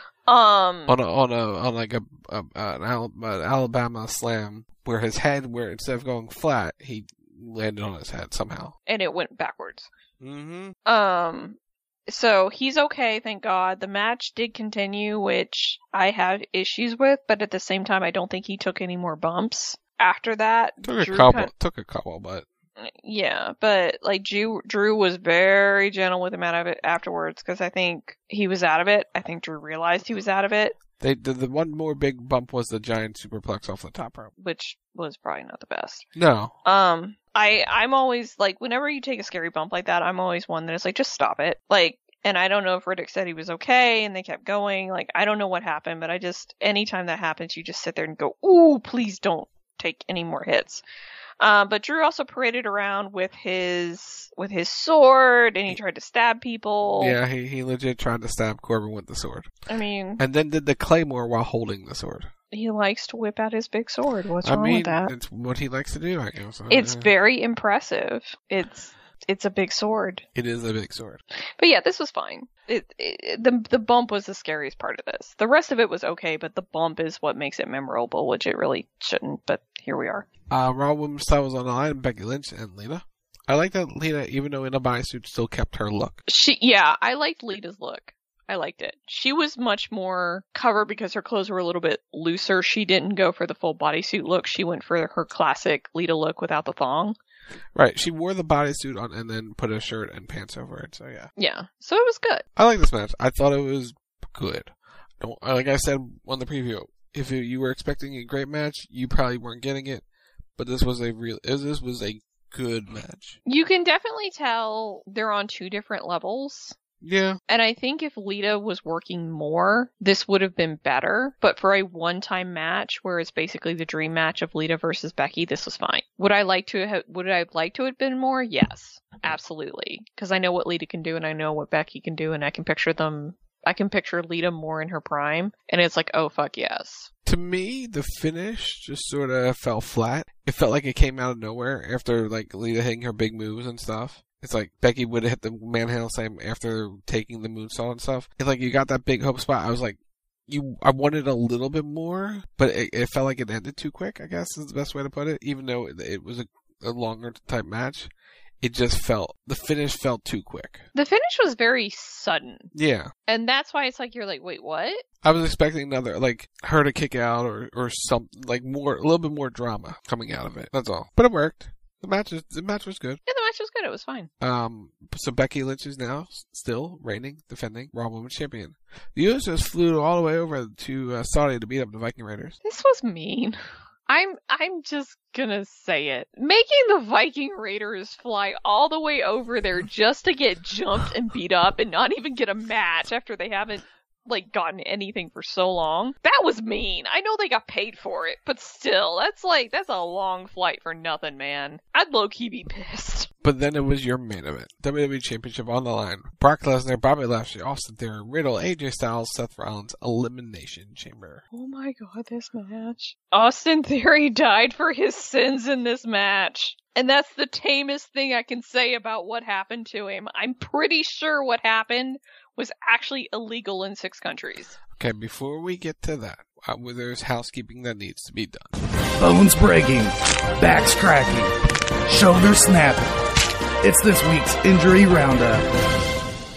Um, on a, on a, on like a, a an, Al, an Alabama slam where his head, where instead of going flat, he landed on his head somehow. And it went backwards. Mm-hmm. Um, so he's okay, thank God. The match did continue, which I have issues with, but at the same time, I don't think he took any more bumps after that. Took a Drew couple, kind of, took a couple, but. Yeah, but like Drew, Drew was very gentle with him out of it afterwards because I think he was out of it. I think Drew realized he was out of it. They the, the one more big bump was the giant superplex off the top rope, which was probably not the best. No. Um, I I'm always like, whenever you take a scary bump like that, I'm always one that is like, just stop it. Like, and I don't know if Riddick said he was okay and they kept going. Like, I don't know what happened, but I just, anytime that happens, you just sit there and go, ooh, please don't take any more hits. Uh, but Drew also paraded around with his with his sword, and he tried to stab people. Yeah, he, he legit tried to stab Corbin with the sword. I mean... And then did the Claymore while holding the sword. He likes to whip out his big sword. What's I wrong mean, with that? It's what he likes to do, I guess. It's yeah. very impressive. It's it's a big sword. It is a big sword. But yeah, this was fine. It, it the the bump was the scariest part of this. The rest of it was okay, but the bump is what makes it memorable, which it really shouldn't, but here we are. Uh, Raw Women's title was on the line, Becky Lynch and Lita. I like that Lita, even though in a bodysuit, still kept her look. She, yeah, I liked Lita's look. I liked it. She was much more covered because her clothes were a little bit looser. She didn't go for the full bodysuit look. She went for her classic Lita look without the thong. Right. She wore the bodysuit on and then put a shirt and pants over it. So yeah. Yeah. So it was good. I like this match. I thought it was good. Don't, like I said on the preview, if you were expecting a great match, you probably weren't getting it. But this was a real. This was a good match. You can definitely tell they're on two different levels. Yeah. And I think if Lita was working more, this would have been better. But for a one-time match, where it's basically the dream match of Lita versus Becky, this was fine. Would I like to have? Would I like to have been more? Yes, absolutely. Because I know what Lita can do, and I know what Becky can do, and I can picture them. I can picture Lita more in her prime, and it's like, oh fuck yes. To me, the finish just sort of fell flat. It felt like it came out of nowhere after like Lita hitting her big moves and stuff. It's like Becky would have hit the manhandle slam after taking the moonsault and stuff. It's like you got that big hope spot. I was like, you, I wanted a little bit more, but it, it felt like it ended too quick, I guess is the best way to put it. Even though it, it was a, a longer type match, it just felt, the finish felt too quick. The finish was very sudden. Yeah. And that's why it's like, you're like, wait, what? I was expecting another, like, her to kick out or, or some, like more, a little bit more drama coming out of it. That's all. But it worked. The match is, the match was good. Yeah, the match was good. It was fine. Um, so Becky Lynch is now still reigning, defending Raw Women's Champion. The U S just flew all the way over to uh, Saudi to beat up the Viking Raiders. This was mean. I'm I'm just gonna say it. Making the Viking Raiders fly all the way over there just to get jumped and beat up and not even get a match after they haven't like gotten anything for so long. That was mean. I know they got paid for it, but still, that's like that's a long flight for nothing, man. I'd low-key be pissed. But then it was your main event. W W E Championship on the line. Brock Lesnar, Bobby Lashley, Austin Theory, Riddle, A J Styles, Seth Rollins, Elimination Chamber. Oh my god, this match. Austin Theory died for his sins in this match. And that's the tamest thing I can say about what happened to him. I'm pretty sure what happened was actually illegal in six countries. Okay, before we get to that, uh, there's housekeeping that needs to be done. Bones breaking, backs cracking, shoulders snapping. It's this week's injury roundup.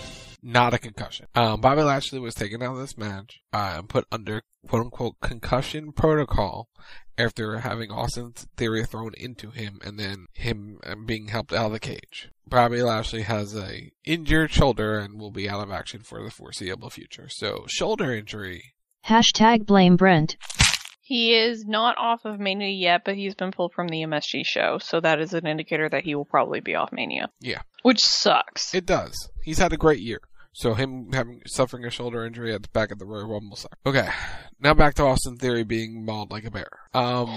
not a concussion. Um, Bobby Lashley was taken out of this match uh, and put under quote-unquote concussion protocol after having Austin Theory thrown into him and then him being helped out of the cage. Bobby Lashley has a injured shoulder and will be out of action for the foreseeable future. So, shoulder injury. Hashtag blame Brent. He is not off of Mania yet, but he's been pulled from the M S G show, so that is an indicator that he will probably be off Mania. Yeah. Which sucks. It does. He's had a great year. So him having suffering a shoulder injury at the back of the Royal Rumble sucks. Okay. Now back to Austin Theory being mauled like a bear. Um,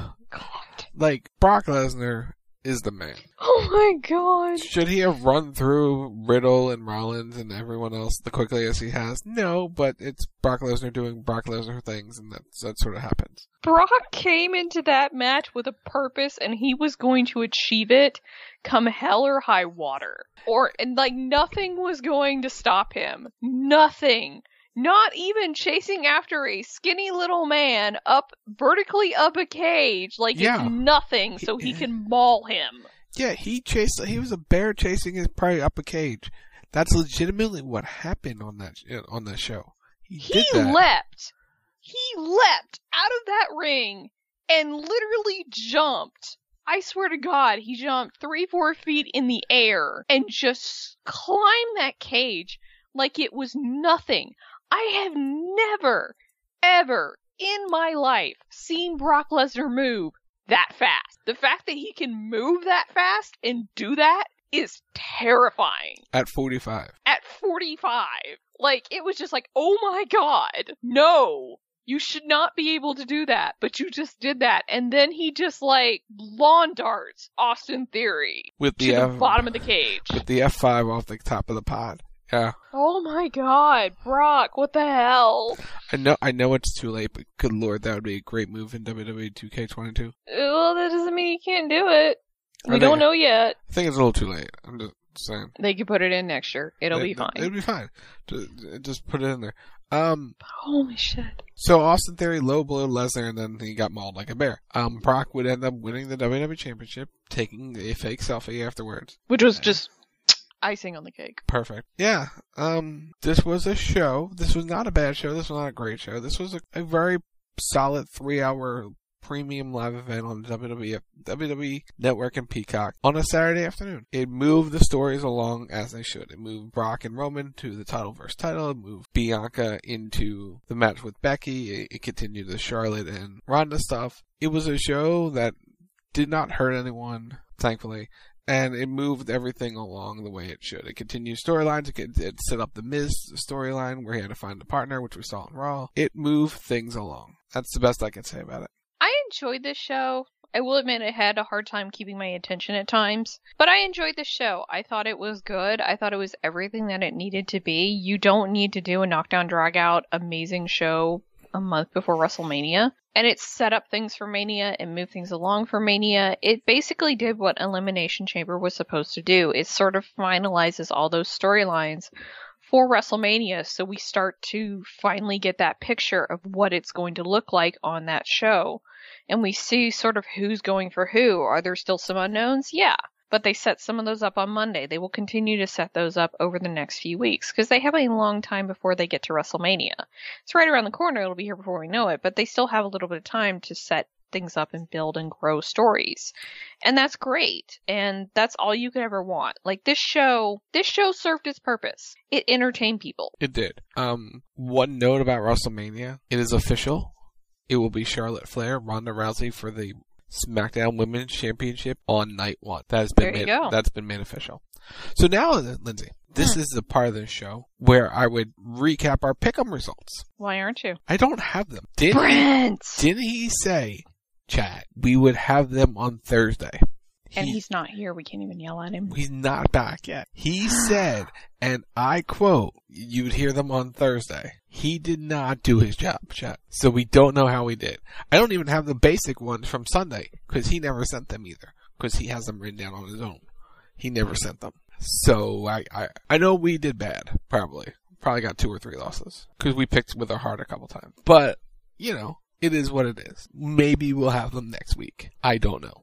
God. Like, Brock Lesnar is the man. Oh my God. Should he have run through Riddle and Rollins and everyone else the quickly as he has? No, but it's Brock Lesnar doing Brock Lesnar things, and that's, that sort of happens. Brock came into that match with a purpose, and he was going to achieve it come hell or high water. Or, and like, nothing was going to stop him. Nothing. Not even chasing after a skinny little man up, vertically up a cage, like Yeah. it's nothing, so he can maul him. Yeah, he chased, he was a bear chasing his prey up a cage. That's legitimately what happened on that, on that show. He, He did that. leapt. He leapt out of that ring and literally jumped. I swear to God, he jumped three, four feet in the air and just climbed that cage like it was nothing. I have never, ever in my life seen Brock Lesnar move that fast. The fact that he can move that fast and do that is terrifying. At forty-five. At forty-five. Like, it was just like, oh my God, no. You should not be able to do that, but you just did that. And then he just, like, lawn darts Austin Theory With the to the F- bottom of the cage. With the F five off the top of the pod. Yeah. Oh my God, Brock, what the hell? I know I know it's too late, but good lord, that would be a great move in W W E two K twenty-two. Well, that doesn't mean you can't do it. We I don't think- know yet. I think it's a little too late. I'm just saying. They could put it in next year. It'll It- be fine. It'll be fine. Just, just put it in there. Um, Holy shit. So Austin Theory low blew Lesnar, and then he got mauled like a bear. Um, Brock would end up winning the W W E Championship, taking a fake selfie afterwards. Which was just icing on the cake. Perfect. Yeah. Um, this was a show. This was not a bad show. This was not a great show. This was a, a very solid three-hour premium live event on the W W E, W W E Network and Peacock on a Saturday afternoon. It moved the stories along as they should. It moved Brock and Roman to the title versus title. It moved Bianca into the match with Becky. It, it continued the Charlotte and Ronda stuff. It was a show that did not hurt anyone, thankfully. And it moved everything along the way it should. It continued storylines. It, it set up the Miz storyline where he had to find a partner, which we saw in Raw. It moved things along. That's the best I can say about it. I enjoyed this show. I will admit I had a hard time keeping my attention at times, but I enjoyed the show. I thought it was good. I thought it was everything that it needed to be. You don't need to do a knockdown, drag out, amazing show a month before WrestleMania. And it set up things for Mania and moved things along for Mania. It basically did what Elimination Chamber was supposed to do. It sort of finalizes all those storylines for WrestleMania, so we start to finally get that picture of what it's going to look like on that show. And we see sort of who's going for who. Are there still some unknowns? Yeah. But they set some of those up on Monday. They will continue to set those up over the next few weeks because they have a long time before they get to WrestleMania. It's right around the corner. It'll be here before we know it, but they still have a little bit of time to set things up and build and grow stories. And that's great. And that's all you could ever want. Like this show, this show served its purpose. It entertained people. It did. Um, one note about WrestleMania. It is official. It will be Charlotte Flair, Ronda Rousey for the SmackDown Women's Championship on night one. That has been There you made, go. That's been made official. So now, Lindsay, this is the part of the show where I would recap our pick'em results. Why aren't you? I don't have them. Didn't Brent! He, didn't he say, Chad, we would have them on Thursday? And He- he's not here. We can't even yell at him. He's not back yet. He said, and I quote, you would hear them on Thursday. He did not do his job, Chat. So we don't know how he did. I don't even have the basic ones from Sunday, because he never sent them either, because he has them written down on his own. He never sent them. So I, I, I know we did bad, probably. Probably got two or three losses, because we picked with our heart a couple times. But, you know, it is what it is. Maybe we'll have them next week. I don't know.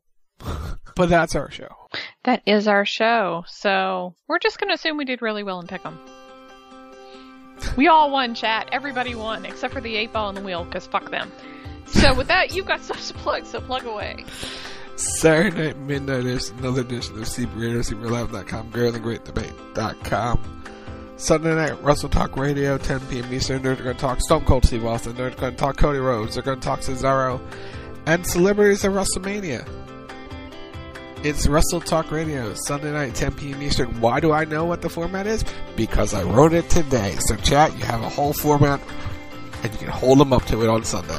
But that's our show. That is our show. So we're just going to assume we did really well in Pick'em. We all won, chat. Everybody won, except for the eight ball and the wheel, because fuck them. So with that, you've got stuff to plug, so plug away. Saturday night, midnight is another edition of Super Radio, Super Live dot com, Greater Than Great Debate dot com. Sunday night, Russell Talk Radio, ten p.m. Eastern. They're going to talk Stone Cold Steve Austin. They're going to talk Cody Rhodes. They're going to talk Cesaro and celebrities of WrestleMania. It's Russell Talk Radio, Sunday night, ten p.m. Eastern. Why do I know what the format is? Because I wrote it today. So, chat, you have a whole format, and you can hold them up to it on Sunday.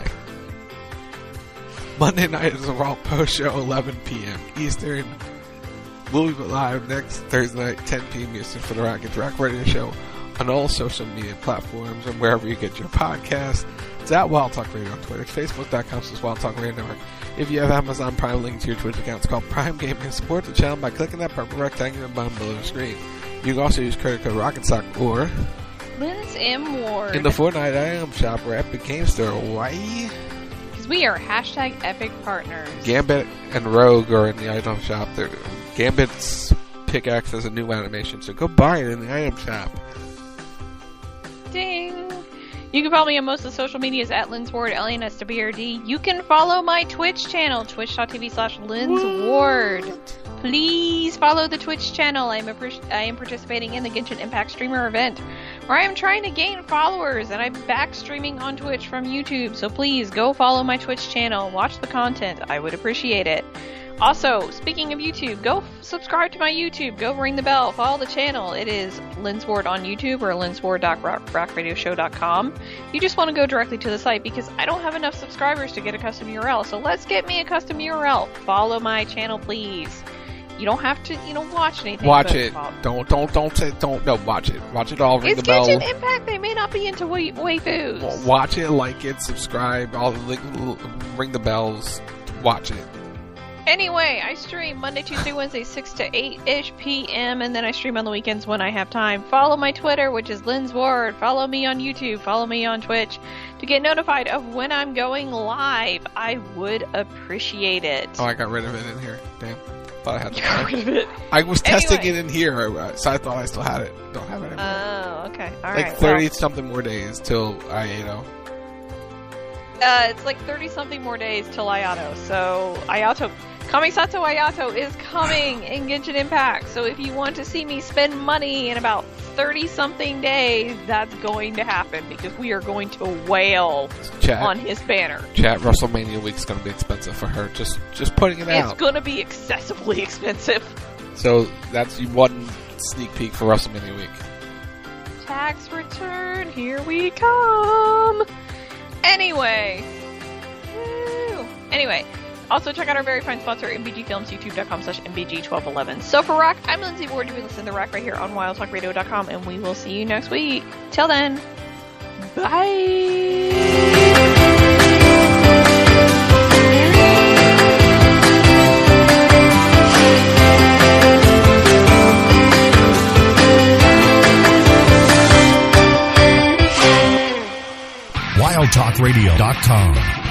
Monday night is a Raw Post Show, eleven p.m. Eastern. We'll be live next Thursday night, ten p.m. Eastern for the Rack and Rack Radio Show on all social media platforms and wherever you get your podcasts. It's at Wild Talk Radio on Twitter. Facebook dot com slash Wild Talk Radio Network. If you have Amazon Prime, link to your Twitch account. It's called Prime Gaming. Support the channel by clicking that purple rectangle in the bottom below the screen. You can also use credit code RocketSock or Lynn's M. Ward in the Fortnite item shop or Epic Game Store. Why? Because we are hashtag epic partners. Gambit and Rogue are in the item shop. They're Gambit's pickaxe has a new animation, so go buy it in the item shop. Ding! You can follow me on most of the social medias at Lynn's Ward, L A N S W R D. You can follow my Twitch channel, twitch dot t v slash Lynn's Ward. Please follow the Twitch channel. I am, a, I am participating in the Genshin Impact Streamer event, where I am trying to gain followers, and I'm back streaming on Twitch from YouTube, so please go follow my Twitch channel. Watch the content. I would appreciate it. Also, speaking of YouTube, go f- subscribe to my YouTube. Go ring the bell. Follow the channel. It is Lynn's Ward on YouTube or lynn's ward dot rack radio show dot com. You just want to go directly to the site because I don't have enough subscribers to get a custom U R L. So let's get me a custom U R L. Follow my channel, please. You don't have to, you know, watch anything. Watch it. Follow. Don't, don't, don't say, don't, no, watch it. Watch it all. Ring it's the bell. It's Genshin Impact. They may not be into wa- waifus. Well, watch it, like it, subscribe, all the ring the bells. Watch it. Anyway, I stream Monday, Tuesday, Wednesday, six to eight-ish p.m., and then I stream on the weekends when I have time. Follow my Twitter, which is Lynn's Ward. Follow me on YouTube. Follow me on Twitch to get notified of when I'm going live. I would appreciate it. Oh, I got rid of it in here. Damn. Thought I had to. You got rid of it? I was anyway. testing it in here, so I thought I still had it. Don't have it anymore. Oh, okay. All like right. Like thirty-something well, more days till I A O. Uh, it's like thirty-something more days till Ayato. So, Ayato... Kamisato Ayato is coming in Genshin Impact, so if you want to see me spend money in about thirty-something days, that's going to happen, because we are going to wail Chat, on his banner. Chat, WrestleMania week's going to be expensive for her. Just just putting it out. It's going to be excessively expensive. So that's one sneak peek for WrestleMania week. Tax return, here we come! Anyway. Woo. Anyway. Also, check out our very fine sponsor, M B G Films, youtube dot com slash M B G twelve eleven. So for Rack, I'm Lindsay Ward. You can listen to Rack right here on wild talk radio dot com, and we will see you next week. Till then, bye! wild talk radio dot com